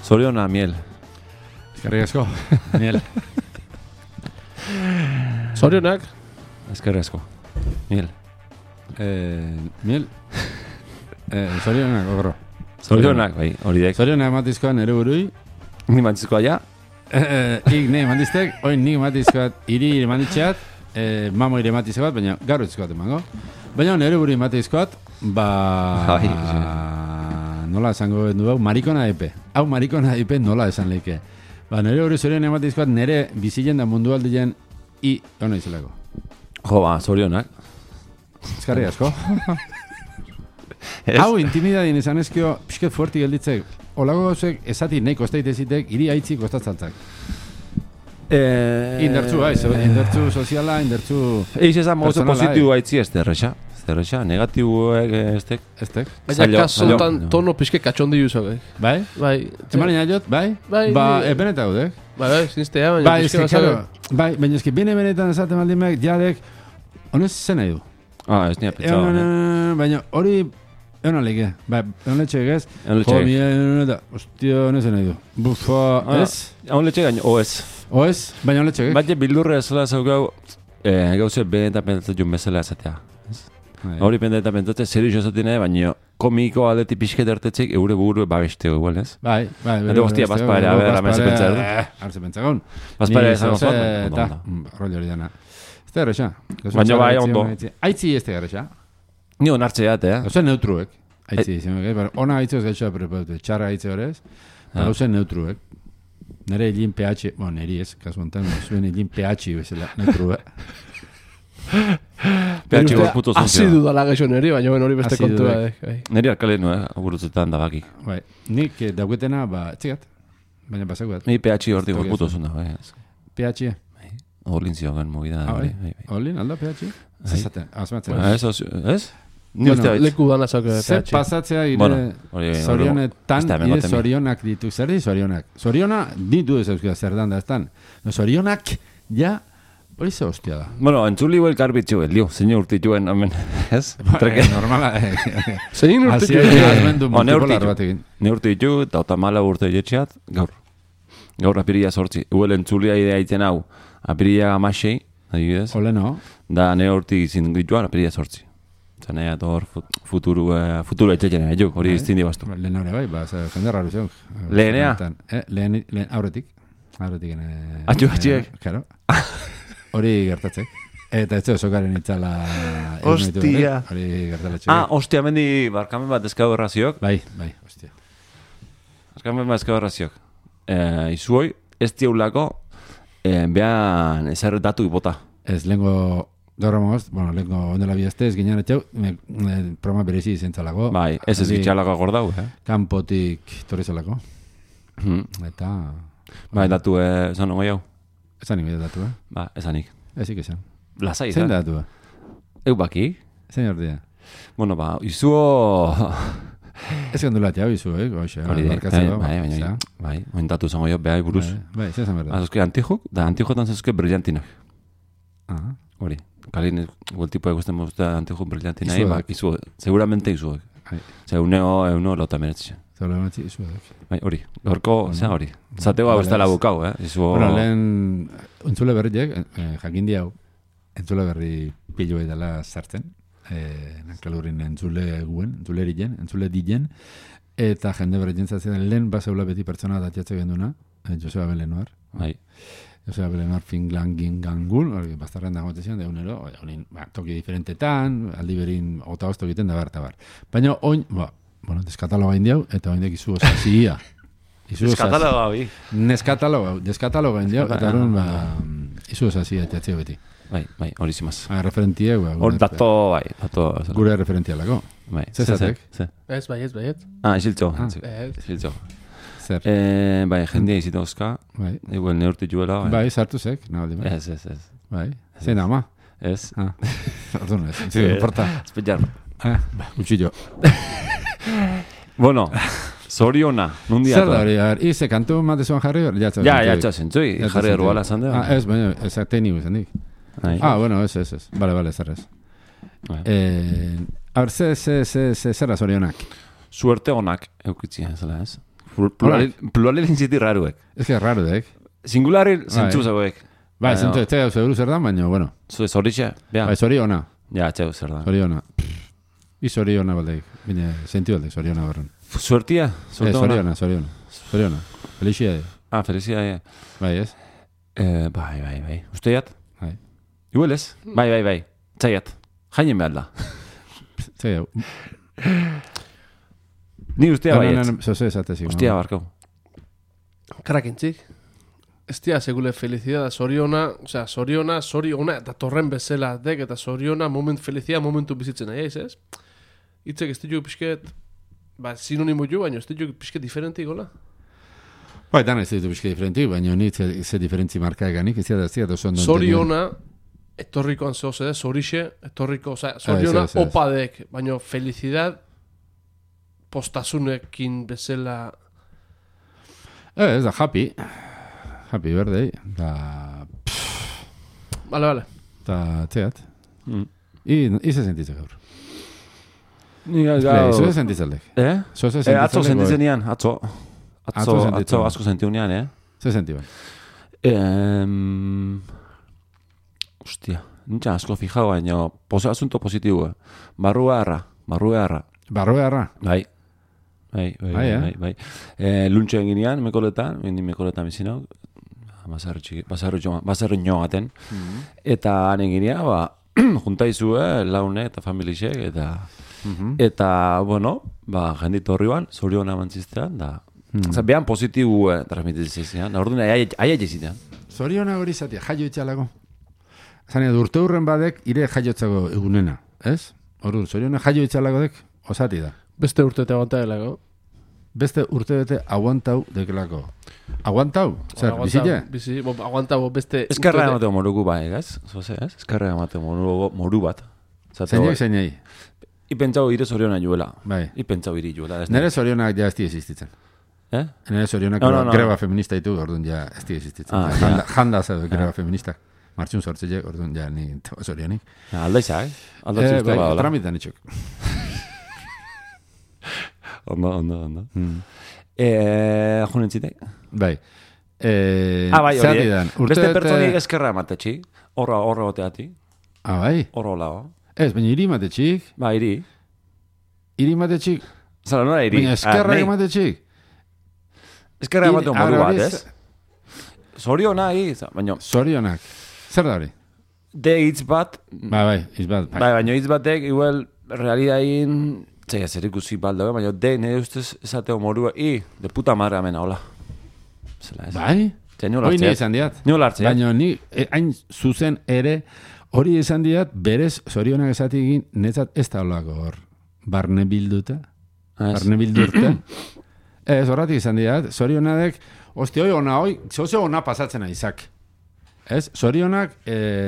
Zoriona, miel. Eskerrik asko. Miel. Zorionak. Eskerrik asko. Miel. Miel. Zorionak, ogro. Zorionak, bai, hori dek. Zorionak matizkoan ere burui. Ni mantzizkoa ja. Ik ne mandiztek, oin nik matizkoat iri manditxeat, mamo ire matizkoat, baina gaur etzkoat emango. Baina nere buri matizkoat, nola esango du hau, marikona epe. Hau marikona epe nola esan leike. Nere buri zorion ematizkoat, nere bizien da mundu aldien i hona izelako. Jo, zorionak. Eskarri asko. Hau intimidadien esan ezkio, pixket fuerti gelditzek. Olago gauzek, esati nahi kostaitezitek, iri haitzi kostatzaltzak. Indertzu, indertzu soziala, indertzu eiz esan mozo positibo haitzi ez derresa. Negatiboek estek. Estek. Baina kasotan tono pixke katxondi juzak. Bai? Bai. Emanen jaiot, bai? Bai. Epeneta haudek. Bai, zinistea, baina pixke basako. Bai, baina eski benetan esaten maldimek, jadek, honez zen nahi du. Ez nia pentsao. Baina hori... Egon aleke, egon letxek ez? Ostia, honez nahi du. Bufa, ez? Egon letxek gaino, oez. Oez? Baina egon letxek, Baina bildurre ezela zaukau, gauze benetan pentsatzen jun bezala ezatea. Hori benetan pentsatzen, serioso ezaten nahi, baina komiko aldeti pixket ertetzeik, eure buru babesteo igual, ez? Bai. Eta hostia, bazpare, a ber, amen ze pentsatzen. Arze pentsagon. Bazpare ezan oso. Rollo hori dana. Ez da erresa. Baina bai, ondo. Aitzi ez da erresa. Ni onartzeat, Oze neutruek. Aitzi, ona aitzi ez gaitxoa prepaute. Txarra aitzi horrez. Oze neutruek. Nere egin pH, neri ez, kasu ontan, zuen egin pH bezala, neutruek. pH gorputo zontzioa. Azidu dala gaixo neri, baina hori beste kontua. Neri alkale nuen, burutzetan da bakik. Bai, nik dauketena, txigat. Baina basakuat. Ni pH horti gorputo zonda, bai. pH? Orlin ziogan movida. Orlin, alda pH? Zaten, asmatzen. Ez? Leku dana zauke zer pasatzea ire zorionetan ire zorionak ditu. Zer di zorionak? Zoriona ditu ez euskera zer dan da estan. Zorionak ja hori ze hostia da. Bueno, entzuli huel karbitxu lio, zein urtituen, amen, ez? Normala. Zein urtituen? Ne urtitu eta otamala urte jetxeat, gaur apiria sortzi. Huel entzuli idea itzen hau, apiria amasei, adibidez. Ole no. Da ne urti izin dituan apiria sortzi. Zanea hor futuru etxetzen nahi hori iztindi bastu. Lehen hori bai, jende raro zion. Lehenea? Lehen aurretik. Atxiek? Claro. Hori gertatzek. Eta ez sokaren itzala... Ostia. Hori gertaletxek. Ostia, mendi barkamen bat ezkau erraziok. Bai, ostia. Barkamen bat ezkau erraziok. Izuoi, ez tiaulako, behan ezarretatu ibota. Ez, lehenko... Gaur amoz, lehenko ondela bidazte, ez ginean etxau, programa berezi izentzalako. Bai, ez gitxalako agordau, Kanpotik torrizalako. Eta... Bai, datu, esan nongo jau? Esanik bide datu, Ba, esanik. Ezik esan. Lasai, zein datu, Euk baki? Zein ordia? Bueno, izuo... Ez gandulati hau izu, Bai, oin datu zango jo, behai buruz. Bai, zein esan berda. Azuzke antijuk, da antijotan zazuzke brillantinak. Hori. Kalin, igual tipo de gusten mozta antijo brillantina, izu, seguramente izuek. Zer, uneo lota meretzea. Bai, hori. Gorko, zer hori. Zatego hau ez da labukau, Bueno, lehen entzule berriek, jakin hau, entzule berri pilu dela sartzen. Nankalurin entzule guen, entzule diren, eta jende berri zatzen lehen baseula beti pertsona datiatze genduna, Joseba Belenuar. Bai. Joseba Belenuar Finlangingangun, bastarren dago tezion, de unero, toki diferentetan, aldi berin ota hosto egiten da bar. Baina oin, deskataloga indiau, eta oin dek izu osazia. Deskataloga bi. Deskataloga indiau, eta horren, izu osazia teatzeo beti. Bai, hori zimaz. Referentie, hor dato, gure referentialako. Bai. Zezatek? Ez, bai. Isiltxo. Zer? Bai, jendia izita oska. Bai. Igual neurtu juela. Bai, sartu zek. Ez. Bai. Zein ama? Ez. Ordun ez. Ez importa. Espetxar. Utxillo. Bueno, zoriona. Nundi zer da hori? Ize kantu matezuan jarri hori? Ja, zentzui. Jarri erruala zan dira. Ez, baina, ez teniu izan dik. Bueno, ez. Bale, zer ez. A ber, zerra zorionak? Suerte honak eukitzia, zela ez? Pluralin ziti raruek. Ez que raruek. Singulari zentzu zauek. Bai, zentzu, ez tegau seguru zer da, baina, bueno. Zorixe, bea. Bai, zoriona. Ja, txeu zer da. Zoriona. Zoriona baldeik. Bine, sentiu baldeik, zoriona barren. Suertia? Zoriona. Felicia. Felicia, Bai, ez? Bai. Usteiat? Bai. Igual ez? Bai. Txaiat. Jainen behar da. Txaiat. Ni ustea baiet. Zose esatezi. Ustea barkau. Karakintzik. Ez dia, segule felicidad, soriona, eta torren bezala dek, eta soriona, felicidad momentu bizitzen nahi, ez? Itzek ez ditu pixket, sinonimo jo, baina ez ditu pixket diferentik, gola? Bai, dan ez ditu pixket diferentik, baina ni ze diferentzi marka eganik, ez da oso ondo. Soriona, etorrikoan zehose, sorixe, etorriko, soriona opadek, baina felicidad postasunekin bezala... Ez da, happy berdei, da... Vale. Da, teat. Ize sentitzen gaur. Ni gaur... Zoze sentitzaldek. Atzo sentitzen nian, atzo asko sentiu nian, Ze sentiu? Hostia, nintzen asko fijau, baina asunto positibo. Barrua harra. Bai. Luntxe eginean, mekoletan bizinau, bazarru nioaten, eta han eginean, juntaizue, laune eta familixek, eta, bueno, jendit horriban, zorion amantziztean, da, behan positibu transmitizizean, da, orduan, aia jezitean. Zoriona hori zatea, jaio itxalako. Zanean, urte hurren badek, ire jaiotzako egunena, ez? Orduan, zoriona jaio itxalako dek, osati da. Beste urte aguanta delako. Beste urte aguantau dekelako. Aguantau? Zer, bizile? Bizi, aguantau beste... Eskerra emateo morugu bai, ez? Zoze, ez? Eskerra emateo moru bat. Zeinei? Ipentzau ire zoriona juela. Bai. Ipentzau iri juela. Nere zorionak ja ez di existitzen. Nere zorionak greba feminista ditu, orduan ja ez di existitzen. Janda zeu greba feminista. Martxun sortzeiek, orduan ja ni zorionik. Aldaizak, aldatzen uste bada. Tramitan itxok. Ondo. Junen zitek? Bai. Bai, hori. Beste pertsonik eskerra ematetxik. Horra oteati. Bai? Horra olao. Ez, baina iri ematetxik. Ba, iri. Iri ematetxik. Zara, nora iri? Baina eskerra ematetxik. Eskerra emateu modu bat, ez? Zorionak, baina... Zorionak. Zer da hori? De hitz bat... Bai, hitz bat. Bai, baina hitz batek, igual, realidain... Txaila, zer ikusi balda, baina nire ustez esateo morua, de puta madre amena, hola. Bai? Hoi ni izan diat. Baina ni, hain zuzen ere, hori izan diat, berez, zorionak esatik netzat ez da holako hor. Barne bilduta. Ez, horretik izan diat, zorionadek, hoi ona pasatzen aizak. Ez, zorionak...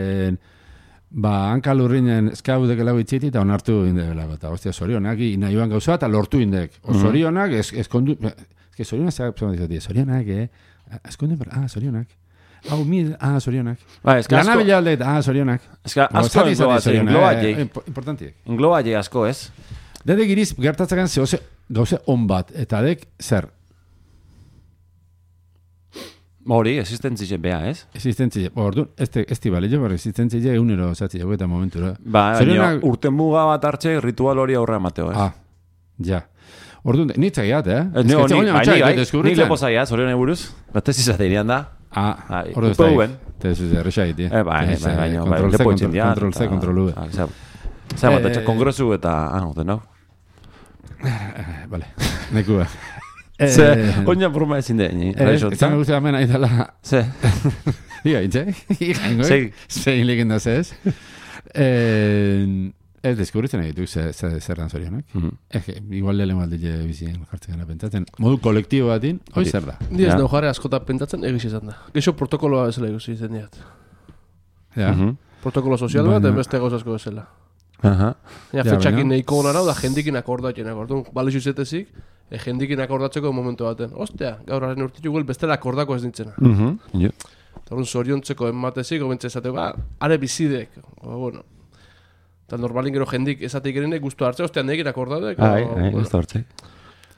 hankal urrinen eskaudek elago itxiti eta onartu indek elago. Eta, ostia, zorionak, nahi joan gauza eta lortu indek. Zorionak, eskondu... Zorionak, zorionak, zorionak. Hau, zorionak. Lana bilaldek, zorionak. Asko englobatzei. Importantiek. Englobatzei asko, ez? Dedek iriz, gertatzakan gauze on bat. Eta dek, zer? Hori, existentzia bea, ez? Existentzia. Orduan, ez di bale jo, existentzia egunero zatzi jau eta momentura. Ba, urte muga bat hartxe, ritual hori aurra emateo, ez? Ja. Orduan, nitzagiat, Ni lepo zaiat, zorion eburuz. Batez izateirian da. Orduan ez da. Tezu zerrexait, baina, lepo etxen dia. Kontrol C, kontrol V. Zer bat, etxe kongresu eta, no? Vale, nekua. Oina broma ezin den, Ezan guzti amen nahi dela. Ze? Iga, itxe? Zein legen da zez. Ez deskubritzen egitu zer dan zorionak. Igual lehen baldile bizien jartzen gana pentsatzen. Modu kolektibo batin, hoi zer da. Diez neu jarri askota pentsatzen egiz izan da. Geixo protokoloa bezala egiz izan diat. Protokolo sozial bat, beste gauz asko bezala. Fetxakin nahiko honara, da jendikin akordatien akordun. Balixu zetezik, jendikin akordatzeko momentu baten. Ostia, gaur haren urtitu guel bestela akordako ez nintzena. Eta horren zoriontzeko ematezik, obentze esateko, are bizidek. Bueno. Eta normalin gero jendik esatik erenek guztu hartze, ostia, negin akordadek. Guztu hartze.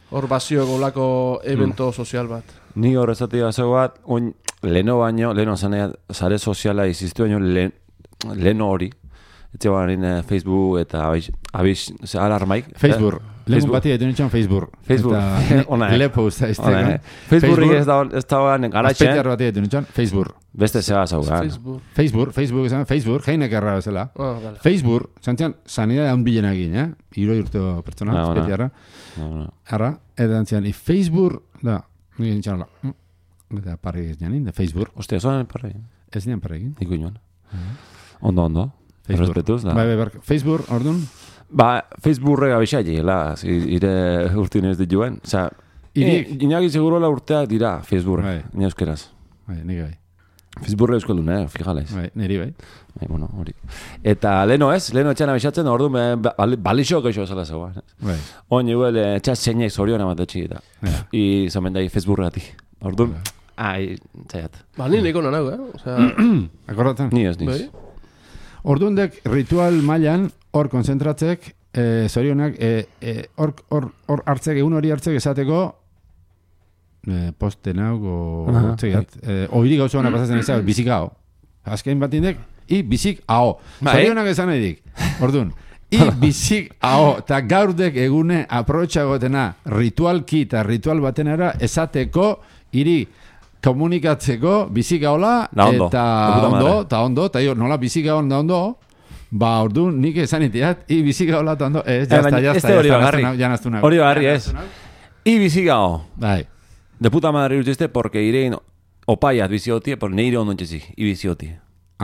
Hor bazio golako evento sozial bat. Ni hor ezatik bazego bat, leheno zanea, zare soziala iziztu baino leheno hori. Etxe barin Facebook eta alarmaik. Facebook. Lehen batia edo nintzen Facebook. Eta lepo usta izteko. Facebook ez da garatxen. Azpeitear batia edo nintzen Facebook. Beste zega zauga. Facebook, heinek erra bezala. Facebook, zantzian, sanidade haun bilen egin, Iroi urteo pertsona, azpeitearra. Arra, edan zian, Facebook, da, nire nintzen ala. Eta parri ez janin, da Facebook. Ostia, zoan parri. Ez nian parri egin. Iko inoan. Ondo. Respetuz, da. Facebook, orduan? Facebookrega bixaila, ire urtin ez dituen. Osa, inaki segurola urteak dira Facebookrek, ni euskeraz. Nire bai. Facebookrek euskaldun, fijalaiz. Niri bai. Bueno, hori. Eta leheno etxana bixatzen, orduan balixo geixo esala zegoa. Oin eguel etxaz zeinek zorion amatetxik eta. I zomen da Facebookragatik. Orduan, txaiat. Ni neko nanau, Akordatzen? Ni ez. Orduan dek ritual mailan hor konzentratzek, zorionak, hor hartzek, egun hori hartzek esateko, posten hau, oiri gauza hona pasatzen ezagos, bizik hau. Azken bat indek, bizik hau. Zorionak esan edik. Orduan, bizik hau. Ta gaur dek egune aprobetxagotena ritualki eta ritual batenara esateko, komunikatzeko bizik gaola eta ondo, eta nola bizik gaola da ondo, orduan nik esan itiat, bizik gaola eta ondo, jazta, janaztu nago. Hori bagarri ez. Bizik gao. Bai. De puta madre irutizte, porque irein opaiat biziotie, por neire ondo entxezik, biziotie.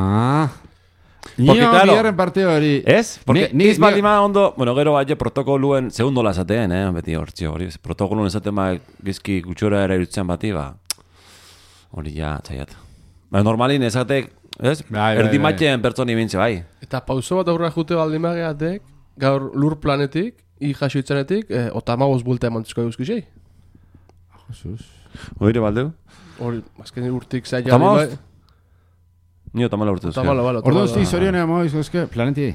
Nio bigarren parte hori. Ez? Porque iz baldima ondo, bueno, gero baie protokoluen, segundo la esateen, beti hortxio, hori, protokoluen esaten gizki gutxora era irutzen bati, hori ja, txaiat. Normalin esatek, ez? Erdi matxen pertsoni bintze, bai. Eta pauso bat aurra jute baldimageatek, gaur lur planetik, jaso itzanetik, otamagoz bulta emantziko eguzkizei. Jesus. Oire, baldeu? Hori, azken urtik zaila... Otamagoz? Ni otamala urte duzke. Orduan zti, zorionea moiz, gozke, planeti?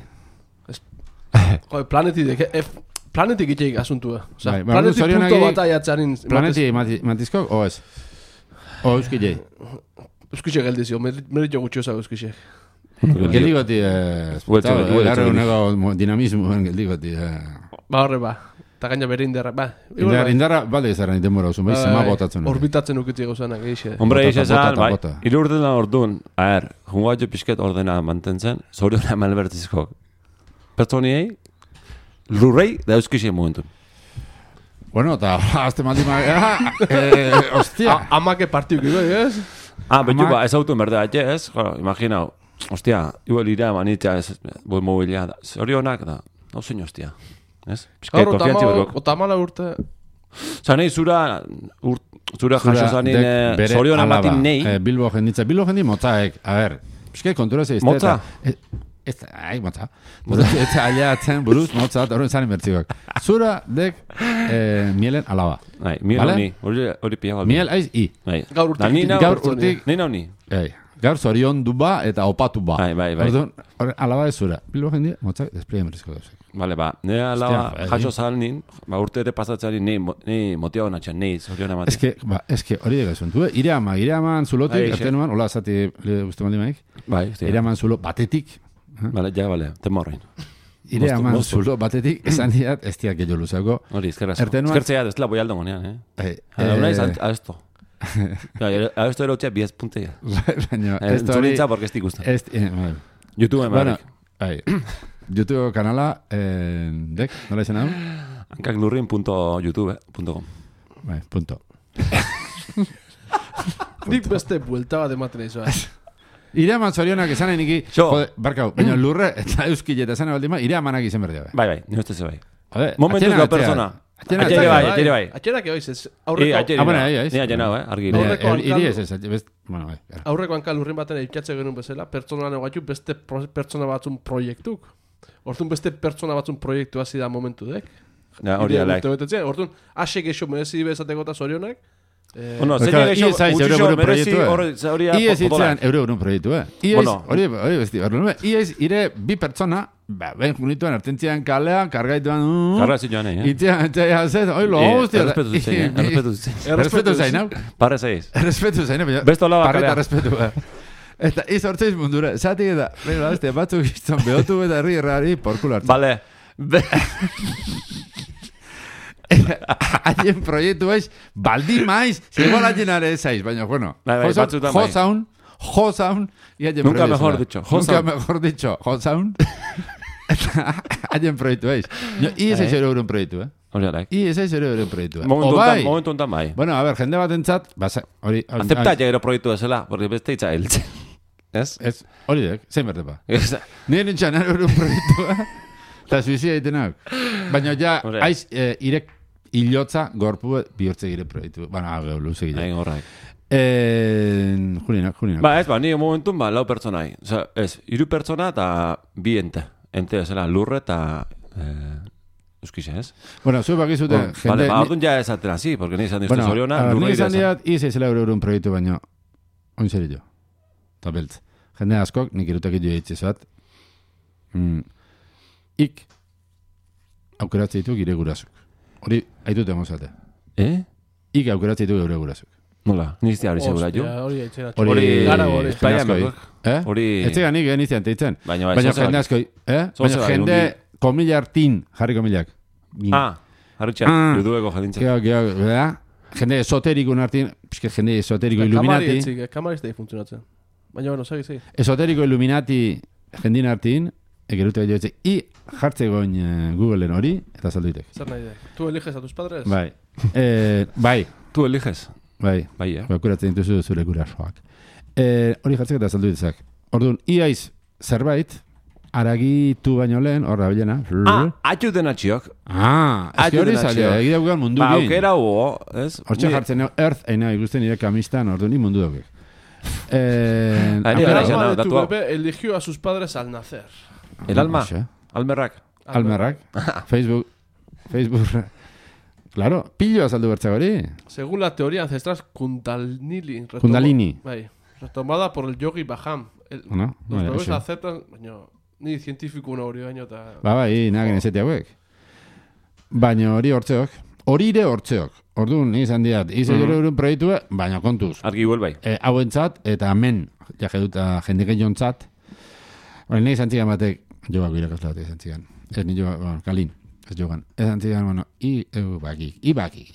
Planetik itxeik asuntua. Planetik punto bat aiatzarin... Planeti matizko, o ez? O euskile? Euskile geldizio, meritio gutxoza euskile. Geldigoti, garra unego dinamismoen geldigoti. Horre eta gaina bere indarra, Indarra, balde ezaren denbora oso, zema botatzen. Orbitatzen ukitzi gauzanak, eixe. Hombre, eixe zan, iru urtetan orduan, jungoatxo pixket ordena mantentzen, zoriona emalbertizko. Pertsoniei, lurrei da euskile momentu. Bueno, eta azte maldima... Ostia. Amake partiuk, ez? Betu ez autuen berde atxe, ez? Imaginau, ostia, igual ira manitza, buen mobilia, zorionak da, hau zein ostia. Ez? Otamala urte... Zanei zura jaso zanin zorion amatin nei. Bilbo jendi motzaek, a ber, pixke kontura ze izte. Motza? Motza. Eta aliatzen buruz, motza, eta horren zanin bertzikoak. Zura dek mielen alaba. Miel honi, hori pia galdu. Miel aiz i. Gaur urtik. Nina honi. Gaur zorion du ba eta opatu ba. Bai. Alaba ez zura. Bilbo jendi, motzak, despliegan bertziko dauzek. Vale, nire alaba jaso zanin, urte ere pasatzari nei motiago natxan, nei zorion amaten. Eske, hori dira zuen, ire aman zulotik, ertenuan, hola, zati, guztu maldi maik? Bai, ire aman zulo batetik. Vale, tema horrein. Ire aman zulo batetik, esan diat, ez diak gehiago luzako. Hori, eskertzea, ez la boi aldon gonean, Una izan, a esto. A esto era 10 puntea. Zunitza, porque ez ikusten. YouTube emarik. YouTube kanala, dek, nola izan hau? hankaklurrin.youtube.com Bai, punto. Nik beste buelta bat ematen izo, Ire aman zorionak esan eniki, barkau, baina lurre eta euskile eta esan baldima, ire amanak izen berdea. Bai, nire uste ze bai. Momentu da persona. Atxere bai. Atxera que oiz, argi. Aurreko hanka lurrin baten eikatze genuen bezala, pertsona negatu beste pertsona batzun proiektuk. Hortun beste pertsona batzun proiektu hasi da momentu dek. Hori alaik. Hortun, asek eixo merezi bezateko eta zorionak, Bueno, zein euro proiektu. Iez itzean euro proiektu, Iez ire bi pertsona, ben junituen artentzian kalean, kargaituan... Kargaitu joan, Itzean, oilo, hostia... Errespetu zain, hau? Parre zaiz. Errespetu zain, parreta respetu, Eta izortzeiz mundura, zatik eta, batzuk izan behotu eta herri porkulo hartzen. Vale. Haien proiektu baiz, baldi maiz, igual haien are zaiz, baina, bueno, jozaun, nunca mejor dicho, jozaun, haien proiektu baiz. Iez ez euro proiektu, Iez ez euro proiektu. Momentu ontan bai. Bueno, a ver, jende bat entzat, acepta ja ero proiektu ezela, porque beste itza hiltzen. Ez? Hori dek, zein berdepa. Nire nintxan euro proiektu, eta suizia itenak. Baina ja, aiz, irek hilotza gorpu bihurtze gire proiektu. Bueno, luze gire. Horrak. Julinak. Ez, ni momentun, lau pertsonai. Osa, ez, 3 pertsona eta 2 ente. Ente ezela lurre eta... Euskixe, ez? Bueno, zuen bakizute... Vale, ordun ja esatera, sí, porque ni izan dizte zoriona... Ni izan diat, izan euro proiektu, baina... Oin zerillo. Eta beltz. Jende askok, nik irutak idu eitzizuat. Ik aukeratzen ditu gire gurasuk. Hori, haitut emozate. Ik aukeratzen ditu gure gurasuk. Nola, nizte hori segura jo? Hori gara hori. Hori... Etxegan nik niztean teitzen. Baina jende askoi. Baina jende komila hartin, jarri komilak. Harritxean, judueko jadintzen. Jende esoteriko hartin, jende esoteriko Illuminati. Kamarizte funtzionatzen. Baina, bueno, segi. Esoteriko Illuminati jendin hartin, egerute joetze, jartze goin Googleen hori, eta salduitek. Zer nahi de? Tu eliges a tus padres? Bai. Bai. Tu eliges? Bai. Bakuratzen dituzu zure gurasoak. Hori jartzek eta salduitzak. Orduan, iaiz zerbait, aragitu baino lehen, horra bilena. Atxuten atxiok. Ez hori zaila, egide gugan mundu gien. Aukera hugo, ez? Hortxe jartzen, Earth, aina ikusten nire kamistan, orduan, ni mundu dukek. El alma de tu bebé eligió a sus padres al nacer. El alma? Almerrak. Facebook. Claro, pillo azaldu bertza hori. Según la teoría ancestral Kundalini. Retomada por el yogi Baham. Los bebés aceptan... Ni científico una hori baino eta... Bai, nagen ezete hauek. Baina hori hortzeok. Horire hortzeok. Orduan, izan diat, izan proiektu, baina kontuz. Argi huel bai. Hau entzat, eta hemen, jajeduta jendike jontzat. Baina, nahi izan zigan batek, jogak irakasla batek izan zigan. Ez ni jogak, bueno, kalin, ez jogan. Ez izan zigan, bueno, ibakik,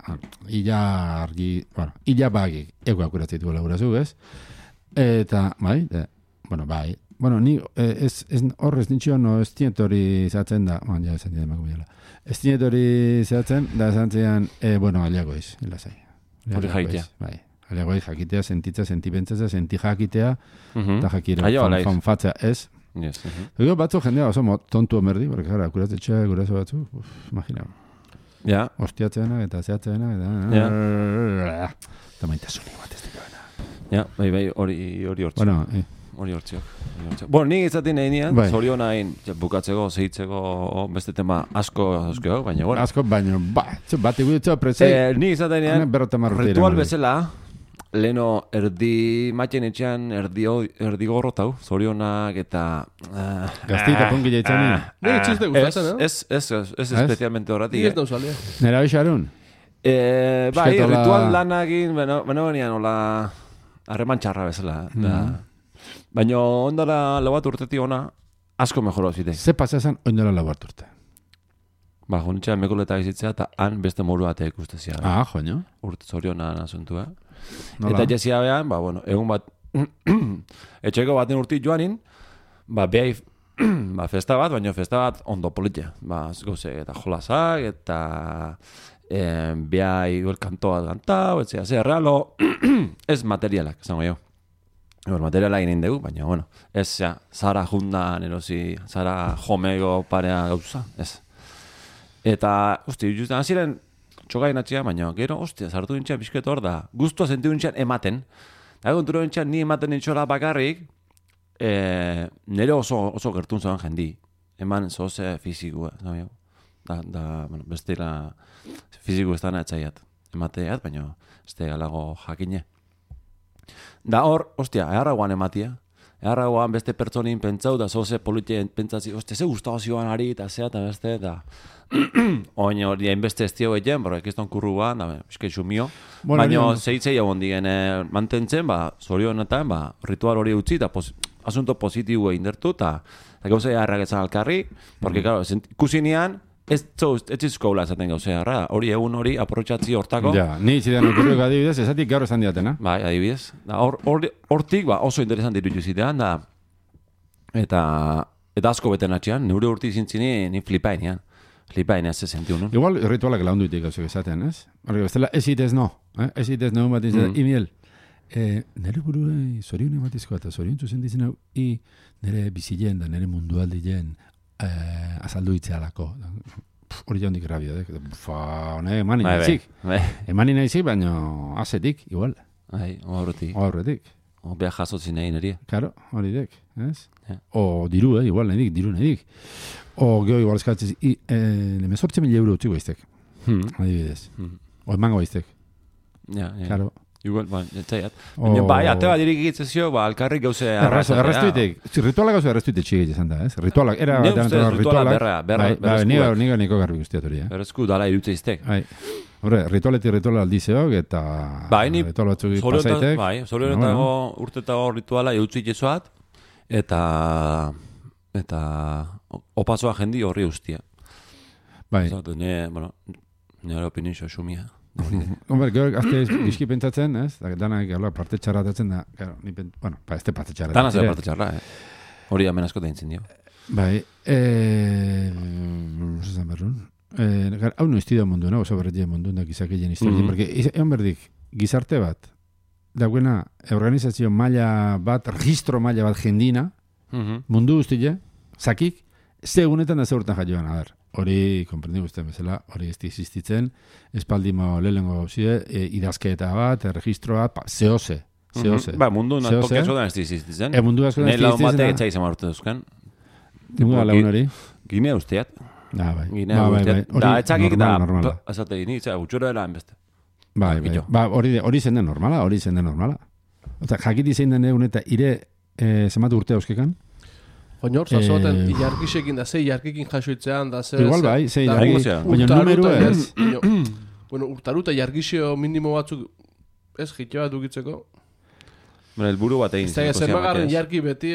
illa bagik, egu akuratzitu lagurazuk, ez? Eta, bai, bai. Bueno, ni, horrez nintxio, no, ez tietori zatzen da, ja, esan dira emakumeala. Ez tietori zatzen, da esan zian, bueno, aliagoiz, hilazai. Hori jakitea. Bai, aliagoiz jakitea, sentitza, sentipentza, senti jakitea, eta jakire, fanfatzea, ez? Yes. Ego batzu jendea oso tontu omerdi, porque gara, kuratetxea, guraso batzu, imagina. Ja. Ostiatzeena, eta zehatzeena, eta... Eta maintasuni bat ez dira. Ja, bai, hori hortzu. Bueno, hori hortziok. Bueno, ni izaten nahi nian, zorion nahin, bukatzeko, zehitzeko, beste tema asko, baina, bueno. Asko, baina, bat eguteko presei. Ni izaten nian, ritual bezala, leno erdi maten etxean, erdi gorrotau, zorionak eta... Gaztita pungi jaitzen. Nire txiste gustatzen, Ez especialmente horretik. Ni ez dauzalea. Nera bixarun? Bai, ritual lanakin, beno genian, hola, harreman txarra bezala, baina ondara lau bat urtetik ona, asko mejoro zite. Ze pasazan ondara lau bat urte? Ba, jonitxean mekoleta izitzea eta han beste moru batea ikustezia. Joño. Urte zoriona asuntua. Eta jesia behan, ba, bueno, egun bat, etxeko baten urti joanin, ba, behai, ba, festa bat, baina festa bat ondo politia. Ba, goze, eta jolasak, eta behai kantoa kantau, etzea, ze, realo, ez materialak, zango jo. Materiala egin dugu, baina, bueno, ez, ja, zara jundan, erosi, zara jomego parea gauza, ez. Eta, hosti, justen haziren txogain atxia, baina, gero, hostia, zartu dintxean pixketo hor da, guztua zentu dintxean ematen, eta konturo dintxean ni ematen dintxola bakarrik, nire oso gertun zoan jendi, eman zoze fizikua, bueno, bestela fiziku ez dana etxaiat. emateat, baina ez da alago jakine. Da hor, ostia, eharragoan ematia. Eharragoan beste pertsonin pentsau, da zoze politien pentsatzi, ostia, ze gustau zioan ari, eta zea, eta beste, eta oin hori hainbeste ez dio egin, borra, ekizton kurruan, da, esketxu mio. Baina zeitzei egon digen mantentzen, zorionetan, ritual hori utzi, eta asunto positibo indertu, eta gauzea eharragetzan alkarri, porque, claro, ikusinean, ez izko hula esaten gauzea, hori egun hori aprotxatzi hortako. Ja, ni zidean okurriok adibidez, esatik gaur esan diatena. Bai, adibidez. Hortik, oso interesanti iruditu zidean, da, eta asko beten atxean, neure urti zintzini, ni flipainean. Flipainean ze sentiu, no? Igual ritualak laundu ditik gauzak esaten, ez? Horrek, bestela, ez itez no. Ez itez no bat izan, imiel. Nere burue zorion ematizko eta zorion zuzen dizen hau, nere bizilen da, nere mundualdien azaldu itzealako. Hori jaundik rabia, emani nahizik. Emani nahizik, baina azetik, igual. Horretik. Beha jasotzi nahi niri. Claro, hori dek, ez? O diru, igual nahidik, diru nahidik. O geho igual eskatzez, nemezortze mil euro utziko iztek. Adibidez. O emango iztek. Claro. Igual, etzaiat. Bai, ate bat dirik egitzezio, alkarrik gauze arrazatea. Erraztuitek. Ritualak gauze erraztuitek txigit izan da, ez? Ritualak, era... Ne ustez ritualak berra. Niko garbi guztiat hori, Berrezku dala irutze iztek. Horre, ritualetik rituala aldizeok, eta... ritual batzuk pasaitek. Bai, zorionetago urtetago rituala eutzik ezoat, eta opazoa jendi horri ustia. Bai. Nire opinio xumia. Hombre, gero azte gizki pentsatzen, ez? Danak parte txarratatzen da, bueno, ez te parte txarratatzen. Dana zera parte txarra, hori hemen asko da intzen dio. Bai, zuzan berrun. Hau no iztida mundu, no? Oso berretien mundu, da gizakien historia. Porque, egon berdik, gizarte bat, dagoena, organizazio maila bat, registro maila bat jendina, mundu guztile, zakik, ze egunetan da ze urtan jaioan, a ber. Hori, komprendik guztien bezala, hori ez existitzen, espaldimo lehengo gauzide, idazketa bat, registro bat, zehose. Ba, mundu toki asko da ez existitzen. Mundu asko da ez existitzen. Nela bate etxai izan marrute duzkan. Ningu da lagun hori? Ginea usteat. Bai. Ginea usteat. Da, etxakik da, azate, ni gutxura dela enbeste. Bai, hori zenden normala, Ota, jakiti zein den egun eta ire zematu urte hauskekan? Baina hor, zazoten, iarkisekin da, ze iarkikin jasoitzean, da, ze... Igual bai, ze iarki, baina numeru ez. Bueno, urtaruta iarkiseo minimo batzuk, ez, jitxe bat dukitzeko. Bueno, el buru bat egin. Zemagarren iarki beti...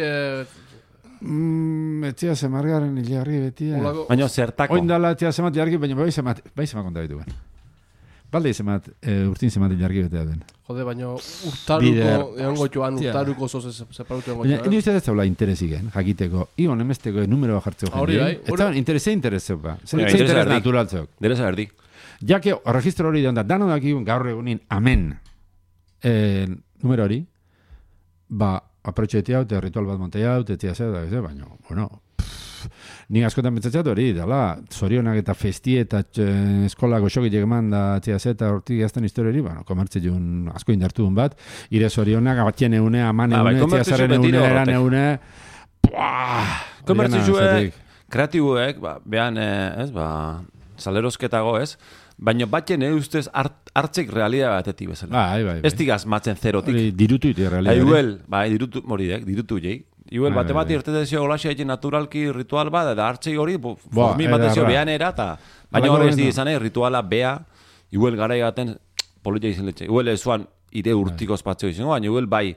Etzia zemargarren iarki beti... Baina zertako. Oindala, etzia zemat iarki, baina bai zemat konta ditu ben. Balde zemat, urtin zemat ilargi betea den. Jode, baina urtaruko zoze separutu egon goitxoan. Baina, ez zaula interesik, jakiteko. Igon, emesteko numero jartzeko jendien. Ez da, intereseu ba. Interes naturaltzok. Dereza erdi. Jake, registro hori da, dano daki gaur egunin, amen, numero hori, aprotxetia haute, ritual bat montea haute, etzia zeu, baina, bueno, ni askotan betzatzat hori, dala, zorionak eta festi eta eskolako xokitek eman da txea zeta hortik azten historiari, bueno, komertze jun asko indartu bat, ire zorionak abatien eune, aman eune, txea zaren eune, eran eune, komertze juek, kreatibuek, behan, salerosketago ez, baina batien ustez hartzik realidad batetik bezala. Ez tigaz matzen zerotik. Dirutu ite realidad. Dirutu jei. Igual, bate bat irtetezio golaxia egin naturalki ritual bat, eta hartzei hori, formi batezio behan era, baina hori ez dizan, rituala bea, igual gara egaten politia izan letxe. Igual ezuan ire urtiko espatzio izango, baina igual bai,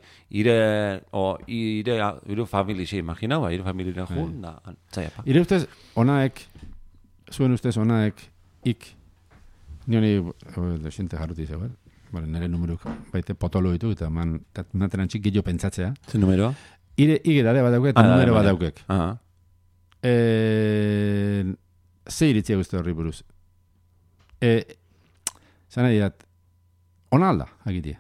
ire familia, imagina, ire familia jun, da, txaiapa. Ire ustez, onaek, zuen ustez, onaek, ni honi, xente jarruti izan, nire numeruk, baite potolo ditu, eta maten antxik gillo pentsatzea. Zer numeroa? Ige dare bat daukek, eta numero bat daukek. Ze iritzia guzti horri buruz. Zana diat, ona alda, agitia.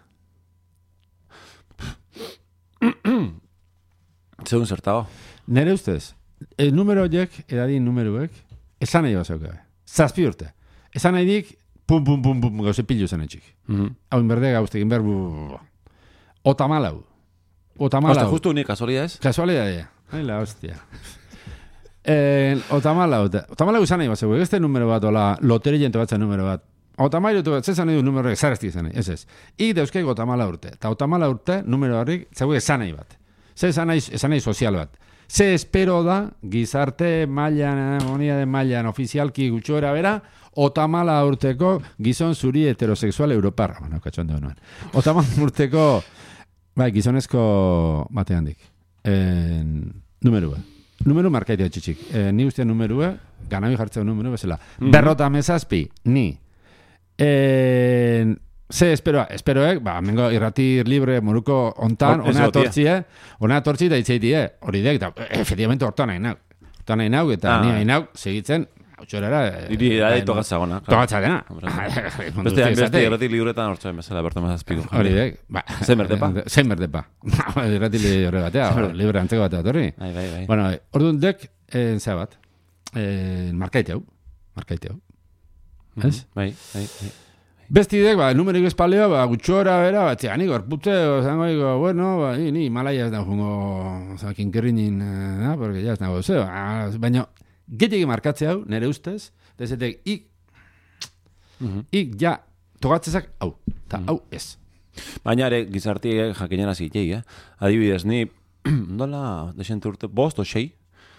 Zegun zertago. Nere ustez, numero horiek, edadien numeruek, esan nahi bat zaukabe. Zazpi urte. Esan nahi dik, pum, gauze pilu zen etxik. Hau inberdega guztekin berbu. Otamalau. Hostia, justo ni casualidad es. Casualidad ya. Ay, la hostia. Otamalau izan nahi bat zego. Este numero bat, ola, lotere jente batza numero bat. Otamairu, zezan edu numero exarezti izan, ez. Ik dauzkei 34 urte. Eta 34 urte, numero horrik, zaude esanei bat. Ze esanei sozial bat. Ze espero da, gizarte mailan, monidade mailan, ofizialki gutxoera bera, 34 urteko gizon zuri heterosexual europarra. Bueno, katxoan dugu nuen. 34 urteko, bai, gizonezko bate handik. Numerua. Numero markaitea txitxik. Ni uste numerua, ganabi jartzea numero bezala. Berrota mezazpi, ni. Ze esperoek, mengo irrati libre moruko ontan, ona tortzi da itzeiti, hori dek, eta efectivamente hortan nahi nau, eta ni nahi nau, segitzen, hautxorera... Diri edadito gatzagona. Togatzagena. Beste irrati libretan hortzaen bezala, berta mazazpiko. Hori dek, zein berdepa. Irrati libre batea, libre antzeko batea, torri. Bai. Bueno, orduan dek, zea bat, markaiteu. Ez? Bai. Bestidek, numerik espaleo, gutxora, bera, nik orpute, zango, bueno, ni Himalaya ez da jungo, kinkerrinin, porque ya ez nago zeo, baina, getik markatze hau, nere ustez, dezetek, ik ja, togatzezak hau, eta hau ez. Baina ere, gizartiek jakinen azitei, adibidez, ni, dola, desente urte, 5 o 6,